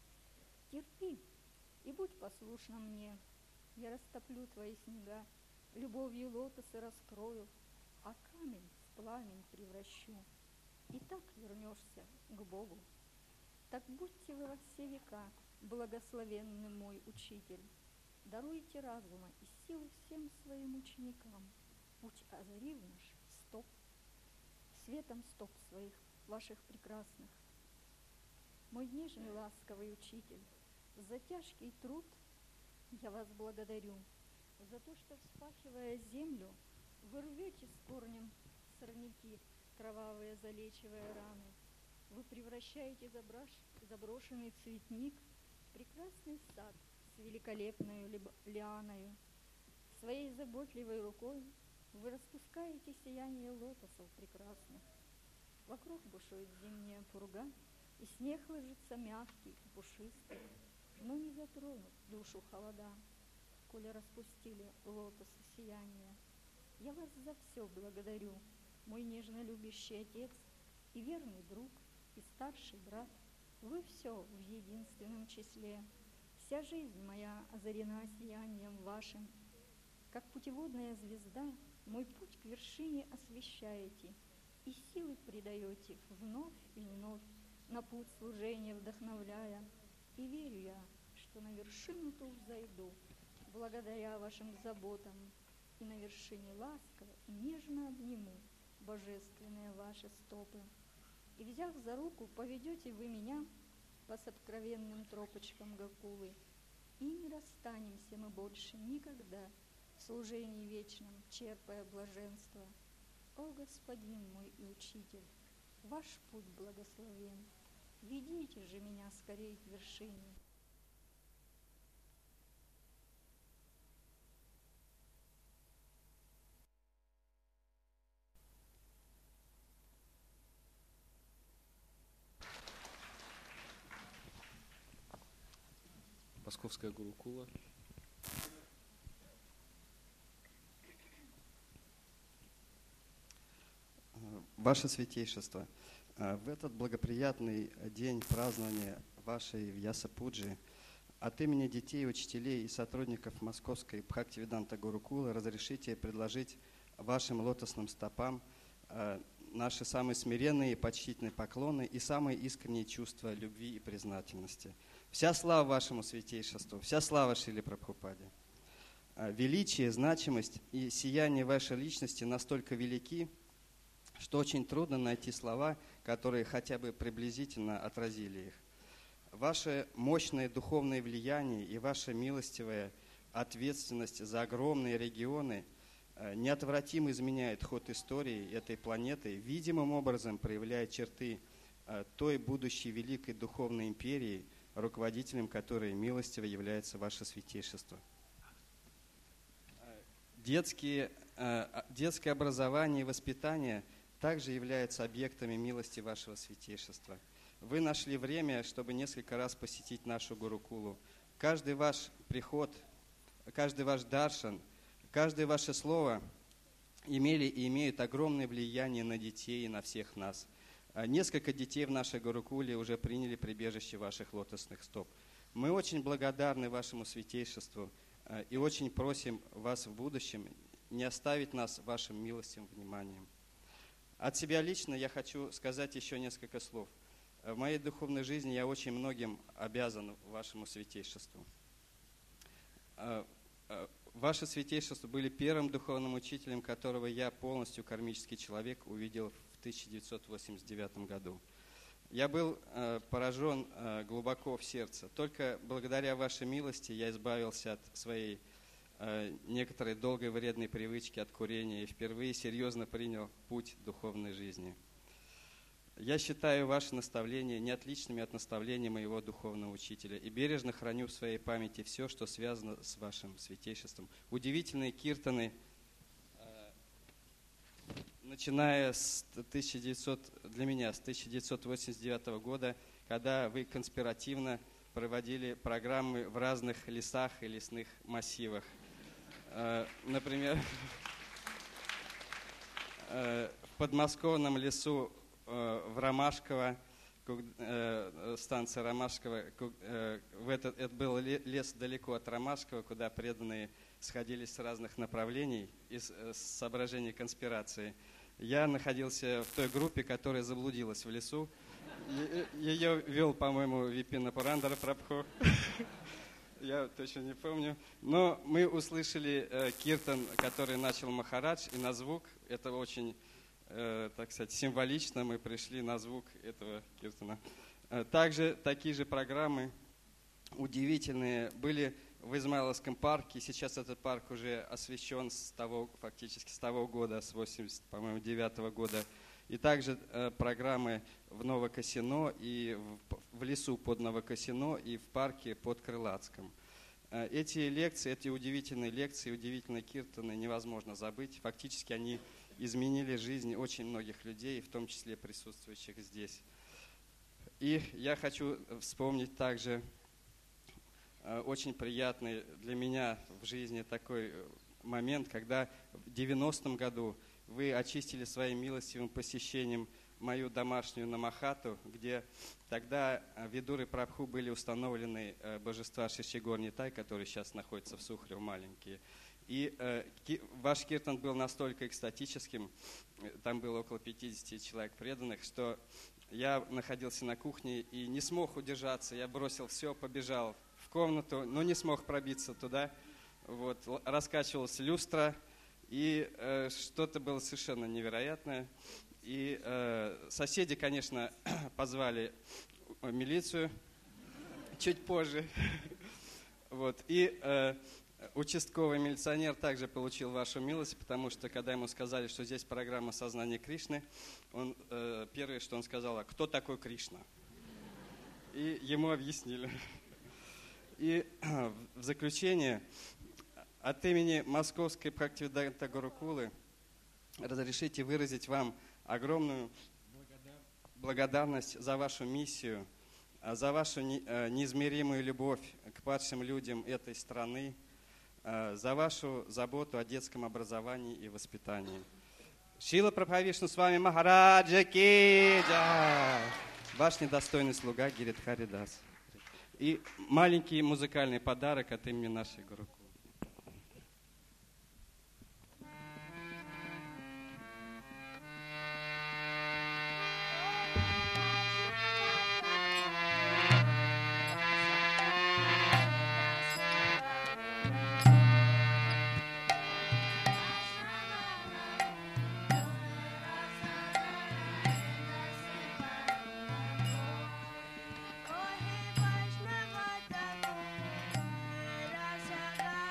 Терпи и будь послушна мне, я растоплю твои снега, любовью лотосы раскрою, а камень в пламень превращу, и так вернешься к Богу. Так будьте вы во все века, благословенный мой учитель, даруйте разума и силы всем своим ученикам, путь озарив наш стоп, светом стоп своих, ваших прекрасных. Мой нежный ласковый учитель, за тяжкий труд я вас благодарю, за то, что, вспахивая землю, вы рвете с корнем сорняки, кровавые залечивая раны. Вы превращаете заброшенный цветник в прекрасный сад с великолепною лианою. Своей заботливой рукой вы распускаете сияние лотосов прекрасных. Вокруг бушует зимняя пурга, и снег ложится мягкий и пушистый, но не затронут душу холода, коли распустили лотосы сияния. Я вас за все благодарю, мой нежно любящий отец и верный друг, и старший брат. Вы все в единственном числе. Вся жизнь моя озарена сиянием вашим. Как путеводная звезда, мой путь к вершине освещаете, и силы придаете вновь и вновь, на путь служения вдохновляя. И верю я, что на вершину ту взойду, благодаря вашим заботам, и на вершине ласково и нежно обниму божественные ваши стопы. И, взяв за руку, поведете вы меня по сокровенным тропочкам Гокулы, и не расстанемся мы больше никогда в служении вечном, черпая блаженство. О, Господин мой и Учитель, ваш путь благословен, ведите же меня скорей к вершине. Московская Гурукула. Ваше Святейшество, в этот благоприятный день празднования вашей Вьяса-Пуджи от имени детей, учителей и сотрудников Московской Бхактивиданта Гурукулы разрешите предложить вашим лотосным стопам наши самые смиренные и почтительные поклоны и самые искренние чувства любви и признательности. Вся слава вашему Святейшеству, вся слава Шриле Прабхупаде. Величие, значимость и сияние вашей личности настолько велики, что очень трудно найти слова, которые хотя бы приблизительно отразили их. Ваше мощное духовное влияние и ваша милостивая ответственность за огромные регионы неотвратимо изменяет ход истории этой планеты, видимым образом проявляя черты той будущей великой духовной империи, руководителем которой милостиво является ваше Святейшество. Детское образование и воспитание также являются объектами милости вашего Святейшества. Вы нашли время, чтобы несколько раз посетить нашу Гурукулу. Каждый ваш приход, каждый ваш даршан, каждое ваше слово имели и имеют огромное влияние на детей и на всех нас. Несколько детей в нашей Гурукуле уже приняли прибежище ваших лотосных стоп. Мы очень благодарны вашему Святейшеству и очень просим вас в будущем не оставить нас вашим милостивым вниманием. От себя лично я хочу сказать еще несколько слов. В моей духовной жизни я очень многим обязан вашему Святейшеству. Ваше Святейшество были первым духовным учителем, которого я, полностью кармический человек, увидел в 1989 году. Я был поражен глубоко в сердце. Только благодаря вашей милости я избавился от своей некоторой долгой вредной привычки от курения и впервые серьезно принял путь духовной жизни. Я считаю ваши наставления неотличными от наставлений моего духовного учителя и бережно храню в своей памяти все, что связано с вашим Святейшеством. Удивительные киртаны, начиная с 1989 года, когда вы конспиративно проводили программы в разных лесах и лесных массивах. Например, в подмосковном лесу в Ромашково, станция Ромашково, это был лес далеко от Ромашково, куда преданные сходились с разных направлений из соображений конспирации. Я находился в той группе, которая заблудилась в лесу. Ее вел, по-моему, Випина Пурандара Прабху. Я точно не помню. Но мы услышали киртан, который начал Махарадж, и на звук, это очень, так сказать, символично, мы пришли на звук этого киртана. Также такие же программы удивительные были в Измайловском парке. Сейчас этот парк уже освещен фактически с того года, с 89-го года. И также программы в Новокосино, и в лесу под Новокосино, и в парке под Крылатском. Эти лекции, эти удивительные лекции, удивительные киртаны невозможно забыть. Фактически они изменили жизнь очень многих людей, в том числе присутствующих здесь. И я хочу вспомнить также очень приятный для меня в жизни такой момент, когда в 90-м году вы очистили своим милостивым посещением мою домашнюю Намахату, где тогда Видуры Прабху были установлены божества Шишигор Нитай, которые сейчас находятся в Сухре, маленькие. И ваш киртан был настолько экстатическим, там было около 50 человек преданных, что я находился на кухне и не смог удержаться. Я бросил все, побежал в комнату, но не смог пробиться туда. Вот, раскачивалась люстра, и что-то было совершенно невероятное. И соседи, конечно, позвали милицию чуть позже. Вот, и участковый милиционер также получил вашу милость, потому что, когда ему сказали, что здесь программа сознания Кришны, он первое, что он сказал: а кто такой Кришна? И ему объяснили. И в заключение, от имени Московской Бхактивиданта Гурукулы разрешите выразить вам огромную благодарность за вашу миссию, за вашу неизмеримую любовь к падшим людям этой страны, за вашу заботу о детском образовании и воспитании. Шрила Прабхавишну с вами Махараджа ки джай. Ваш недостойный слуга Гиридхари Дас. И маленький музыкальный подарок от имени нашей Гурукулы. Vaishnava Thakur, Rasa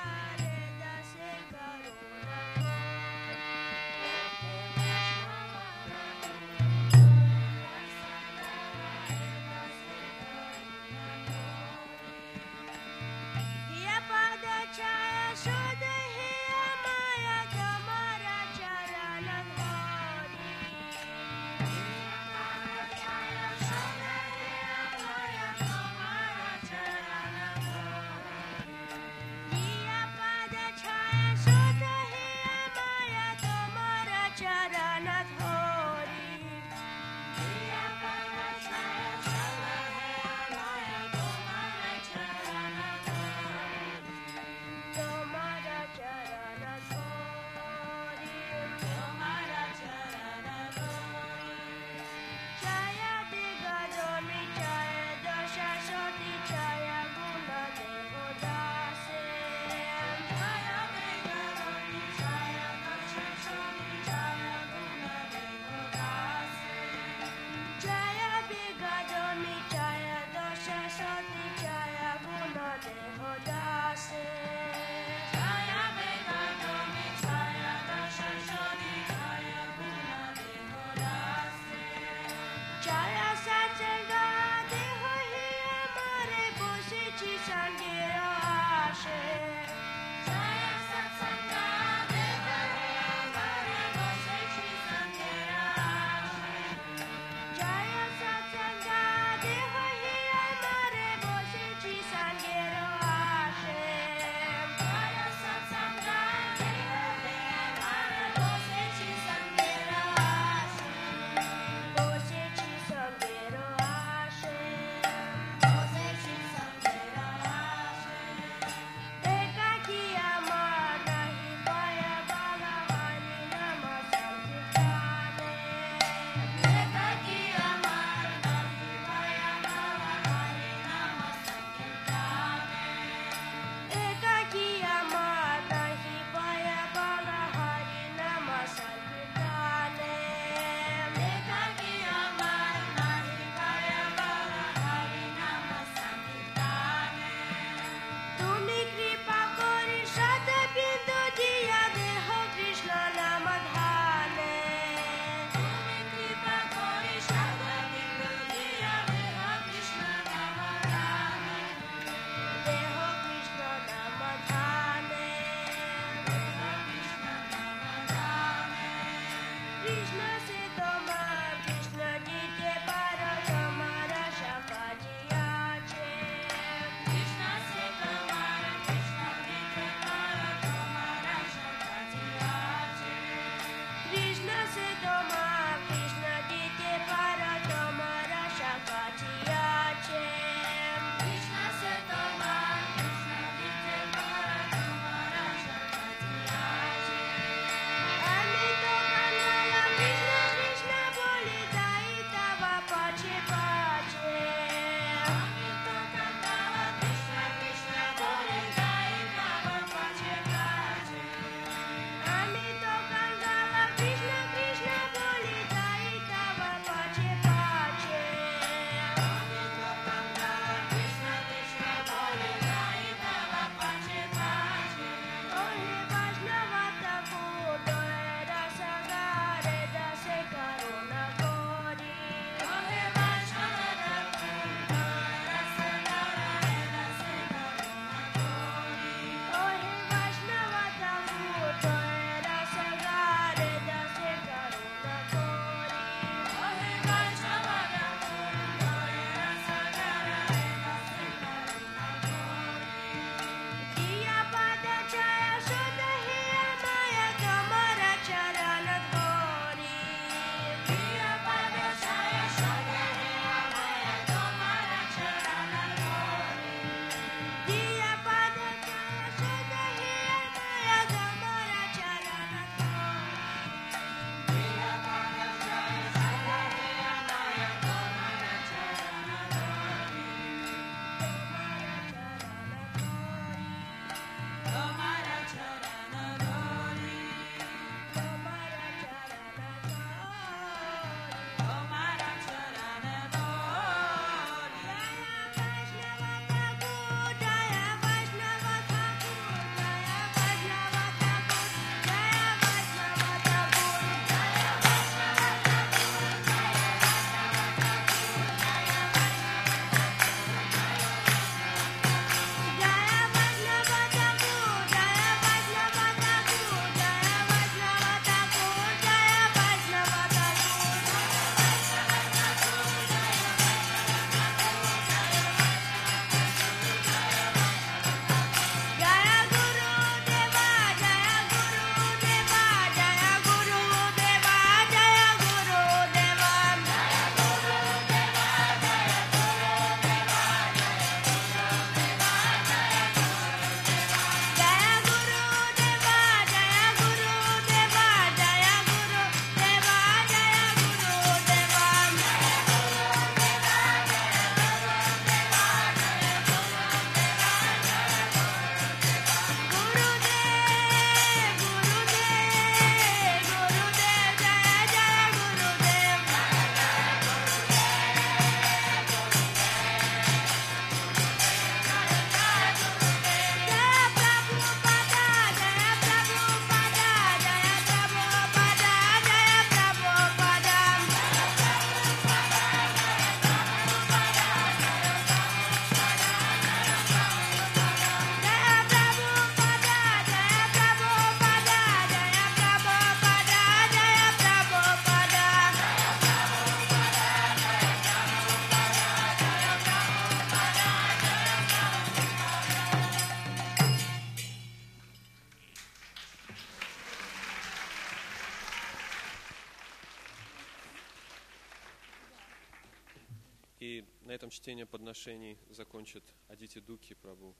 И на этом чтение подношений закончит Адити Дукхи Прабху.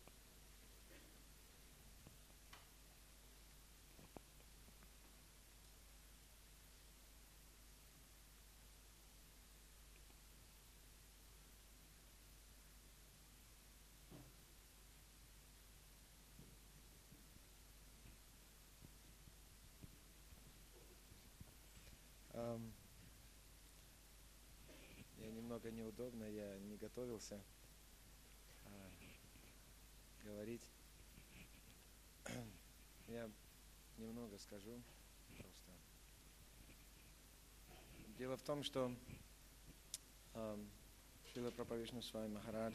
Я немного неудобно, я не готовился говорить. Я немного скажу просто. Дело в том, что Шрила Прабхупада Свами Махарадж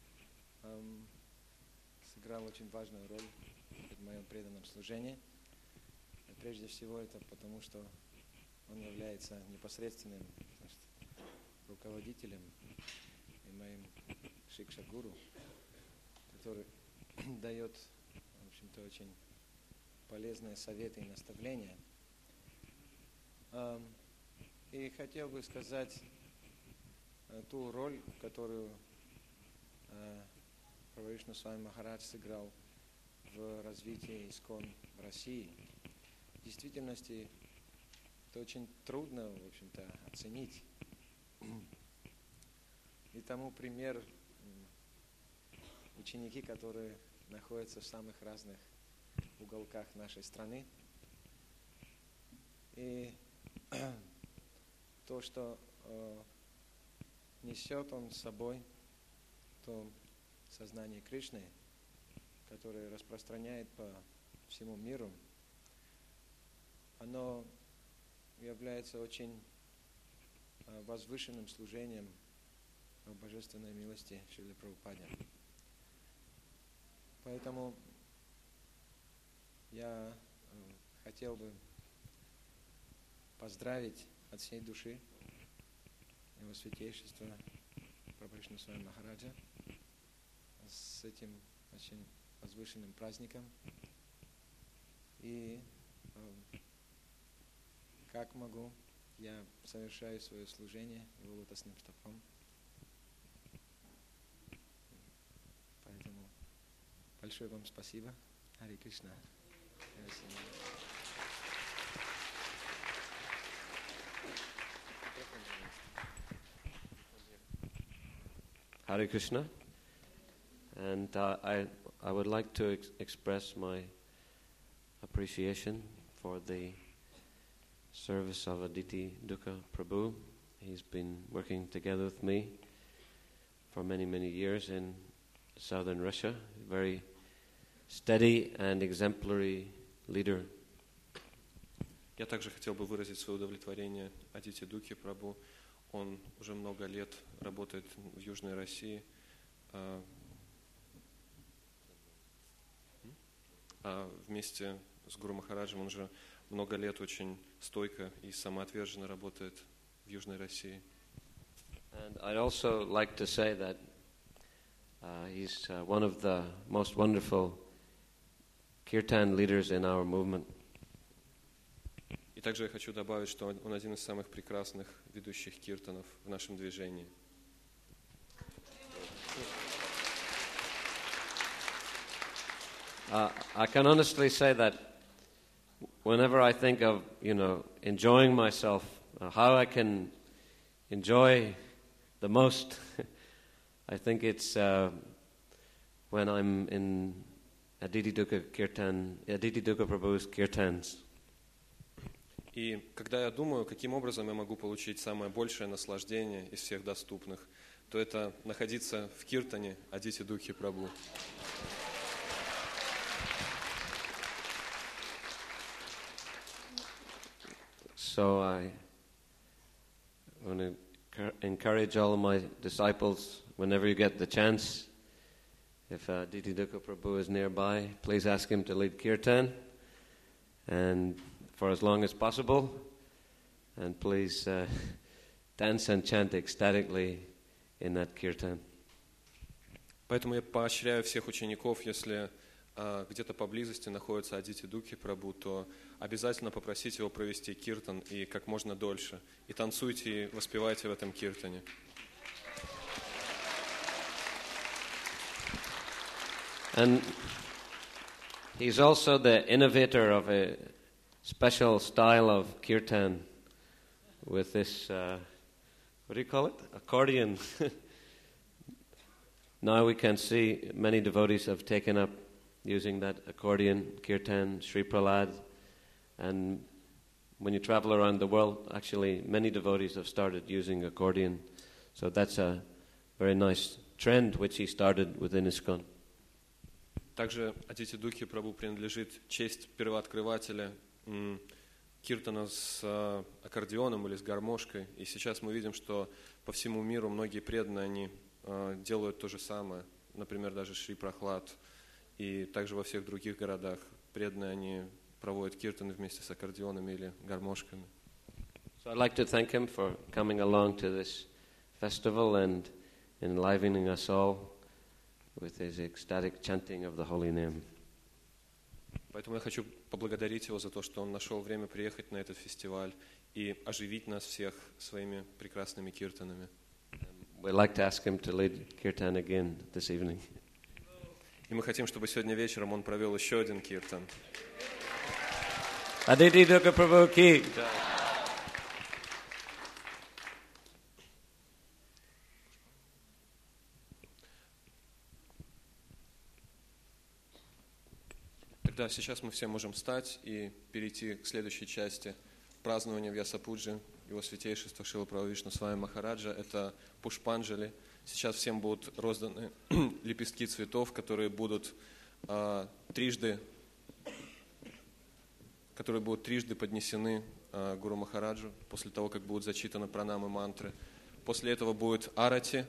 сыграл очень важную роль в моем преданном служении. И прежде всего это потому, что он является непосредственным руководителем и моим шикша-гуру, который дает, в общем-то, очень полезные советы и наставления. И хотел бы сказать ту роль, которую Прабхупада Свами Махарадж сыграл в развитии ИСККОН в России. В действительности это очень трудно, в общем-то, оценить. И тому пример ученики, которые находятся в самых разных уголках нашей страны. И то, что несет он с собой, то сознание Кришны, которое распространяет по всему миру, оно является очень возвышенным служением в божественной милости Шрилы Прабхупаде. Поэтому я хотел бы поздравить от всей души Его Святейшество Прабхупаду Свами Махараджа с этим очень возвышенным праздником. И как могу, я совершаю свое служение Его лотосным стопам. Поэтому большое вам спасибо. Харе Кришна. Hare Krishna. And I would like to express my appreciation for the service of Aditi Dukkha Prabhu. He's been working together with me for many, many years in southern Russia. Very steady and exemplary leader. Я также хотел бы выразить свое удовлетворение Адити Дукхи Прабху. Он уже много лет работает в Южной России. Вместе с Гуру Махараджем он уже много лет очень стойко и самоотверженно работает в Южной России. And I'd also like to say that he's one of the most wonderful kirtan leaders in our movement. И также я хочу добавить, что он один из самых прекрасных ведущих киртанов в нашем движении. I can honestly say that whenever I think of, enjoying myself, how I can enjoy the most, I think it's when I'm in Aditi Dukkha Prabhu's kirtans. И когда я думаю, каким образом я могу получить самое большее наслаждение из всех доступных, то это находиться в киртане Адити Дукхи Прабху. So I want to encourage all of my disciples, whenever you get the chance, if Aditi Dukkha Prabhu is nearby, please ask him to lead kirtan, and for as long as possible, and please dance and chant ecstatically in that kirtan. Поэтому я поощряю всех учеников, если где-то поблизости находится Адити Дукхи Прабху, то обязательно попросите его провести киртан и как можно дольше. И танцуйте, и воспевайте в этом киртане. And he's also the innovator of a special style of kirtan with this, what do you call it? Accordion. Now we can see many devotees have taken up using that accordion, kirtan, Sri Prahlad. And when you travel around the world, actually many devotees have started using accordion. So that's a very nice trend which he started within ISKCON. Также Адити Духи Прабху принадлежит честь первооткрывателя киртана с аккордеоном или с гармошкой. И сейчас мы видим, что по всему миру многие преданные, они делают то же самое. Например, даже Шри Прахлад. И также во всех других городах преданные, они проводят киртаны вместе с аккордеонами или гармошками. So I'd like to thank him for coming along to this festival and enlivening us all with his ecstatic chanting of the holy name. Поэтому я хочу поблагодарить его за то, что он нашел время приехать на этот фестиваль и оживить нас всех своими прекрасными киртанами. We'd like to ask him to lead kirtan again this evening. И мы хотим, чтобы сегодня вечером он провел еще один киртан. Aditi Dukha Prabhu ki. Тогда сейчас мы все можем встать и перейти к следующей части празднования Вьясапуджи, его святейшества Шрила Прабхупады Вишнусвами Махараджа. Это Пушпанджали. Сейчас всем будут розданы лепестки цветов, которые будут трижды поднесены Гуру Махараджу, после того, как будут зачитаны пранамы мантры. После этого будет арати,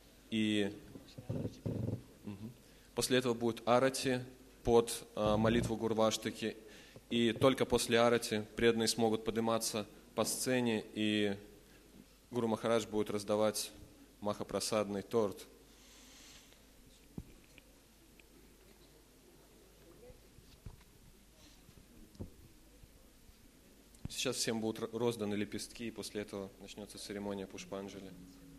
под молитву Гурваштаки. И только после арати преданные смогут подниматься по сцене, и Гуру Махарадж будет раздавать махапрасадный торт. Сейчас всем будут розданы лепестки, и после этого начнется церемония Пушпанджали.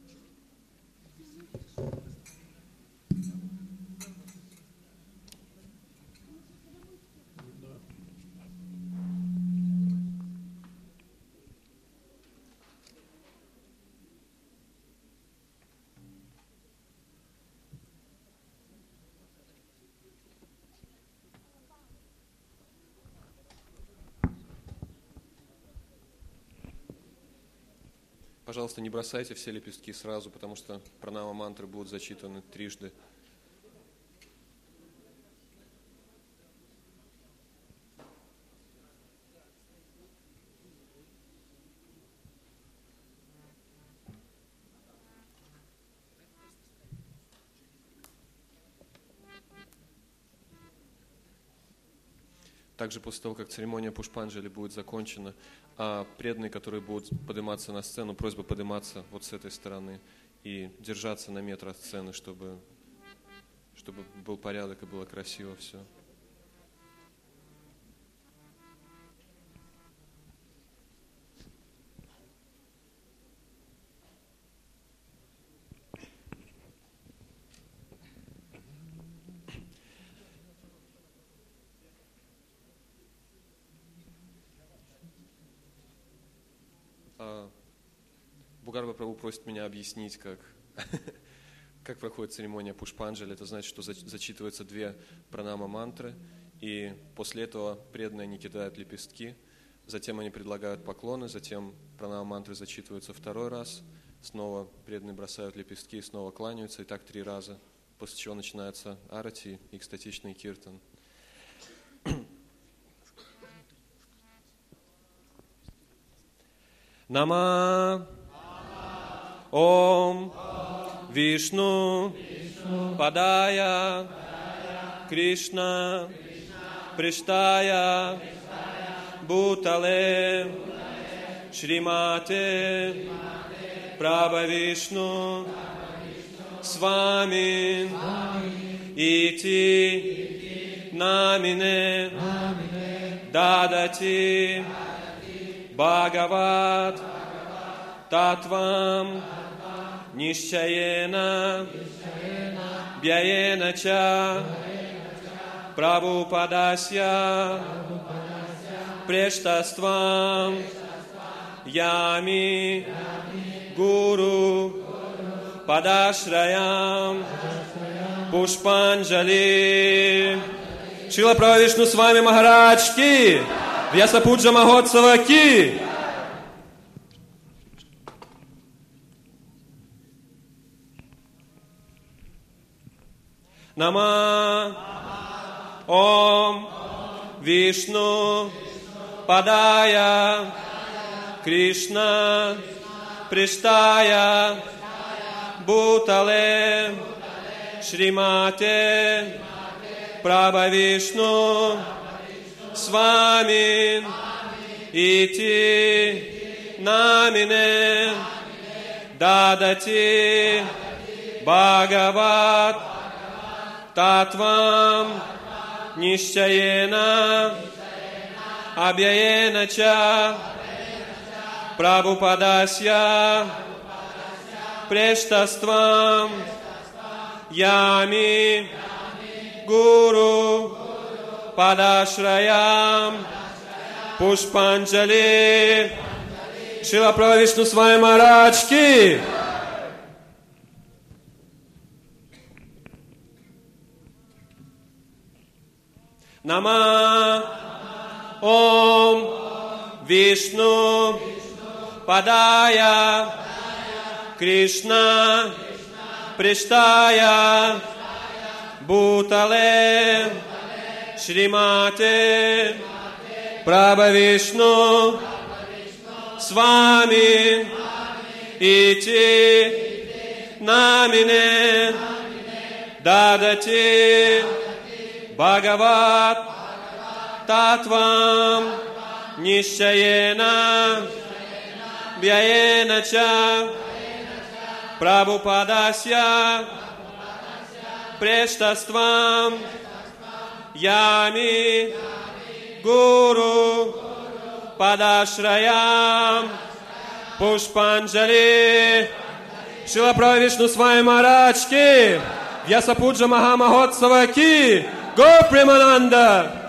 Пожалуйста, не бросайте все лепестки сразу, потому что пранама мантры будут зачитаны трижды. Также после того, как церемония Пушпанджали будет закончена, преданные, которые будут подниматься на сцену, просьба подниматься вот с этой стороны и держаться на метр от сцены, чтобы был порядок и было красиво все. Бугарба Прабху просит меня объяснить, как проходит церемония Пушпанджали. Это значит, что зачитываются 2 пранама мантры, и после этого преданные не кидают лепестки, затем они предлагают поклоны, затем пранама мантры зачитываются 2 раз, снова преданные бросают лепестки и снова кланяются, и так 3 раза, после чего начинается арати и экстатичный киртан. Нама Ом Вишну Падая Кришна Приштая Бутале Шримате Прабха Вишну с вами Ити Намине Дадати Бхагават Татвам Нишчаена Бьяена Ча Prabhupadasya Preshtaствам Ями Гуру Падашраям Пушпанджали. Шрила Прабхупада Вишну с вами Махарадж ки, Вьясапуджа Махотсава ки. Нама Ом Вишну Падая Кришна Приштая Бутале Шримате Прабха Вишну с вами Ити Намине Дадати Бхагават Татвам Нишчаена Абьяена Ча Прабхупадасya Прештаствам Ями Гуру Падашраям Пушпанджали. Шрила Прабхупада Вишну с вами Махарадж ки. Нама Ом Вишну Падая Кришна Приштая Бутале Шримате Прабха Вишну с вами Ити Намине Дадати Бхагават Татвам Нишчаена Бьяена Ча Прабхупадасya Прештаствам Ями Гуру Падашраям Пушпанджали. Шрила Прабхупада Вишну с вами Махарадж ки, Вьясапуджа Махамахотсава ки, Го Премананда.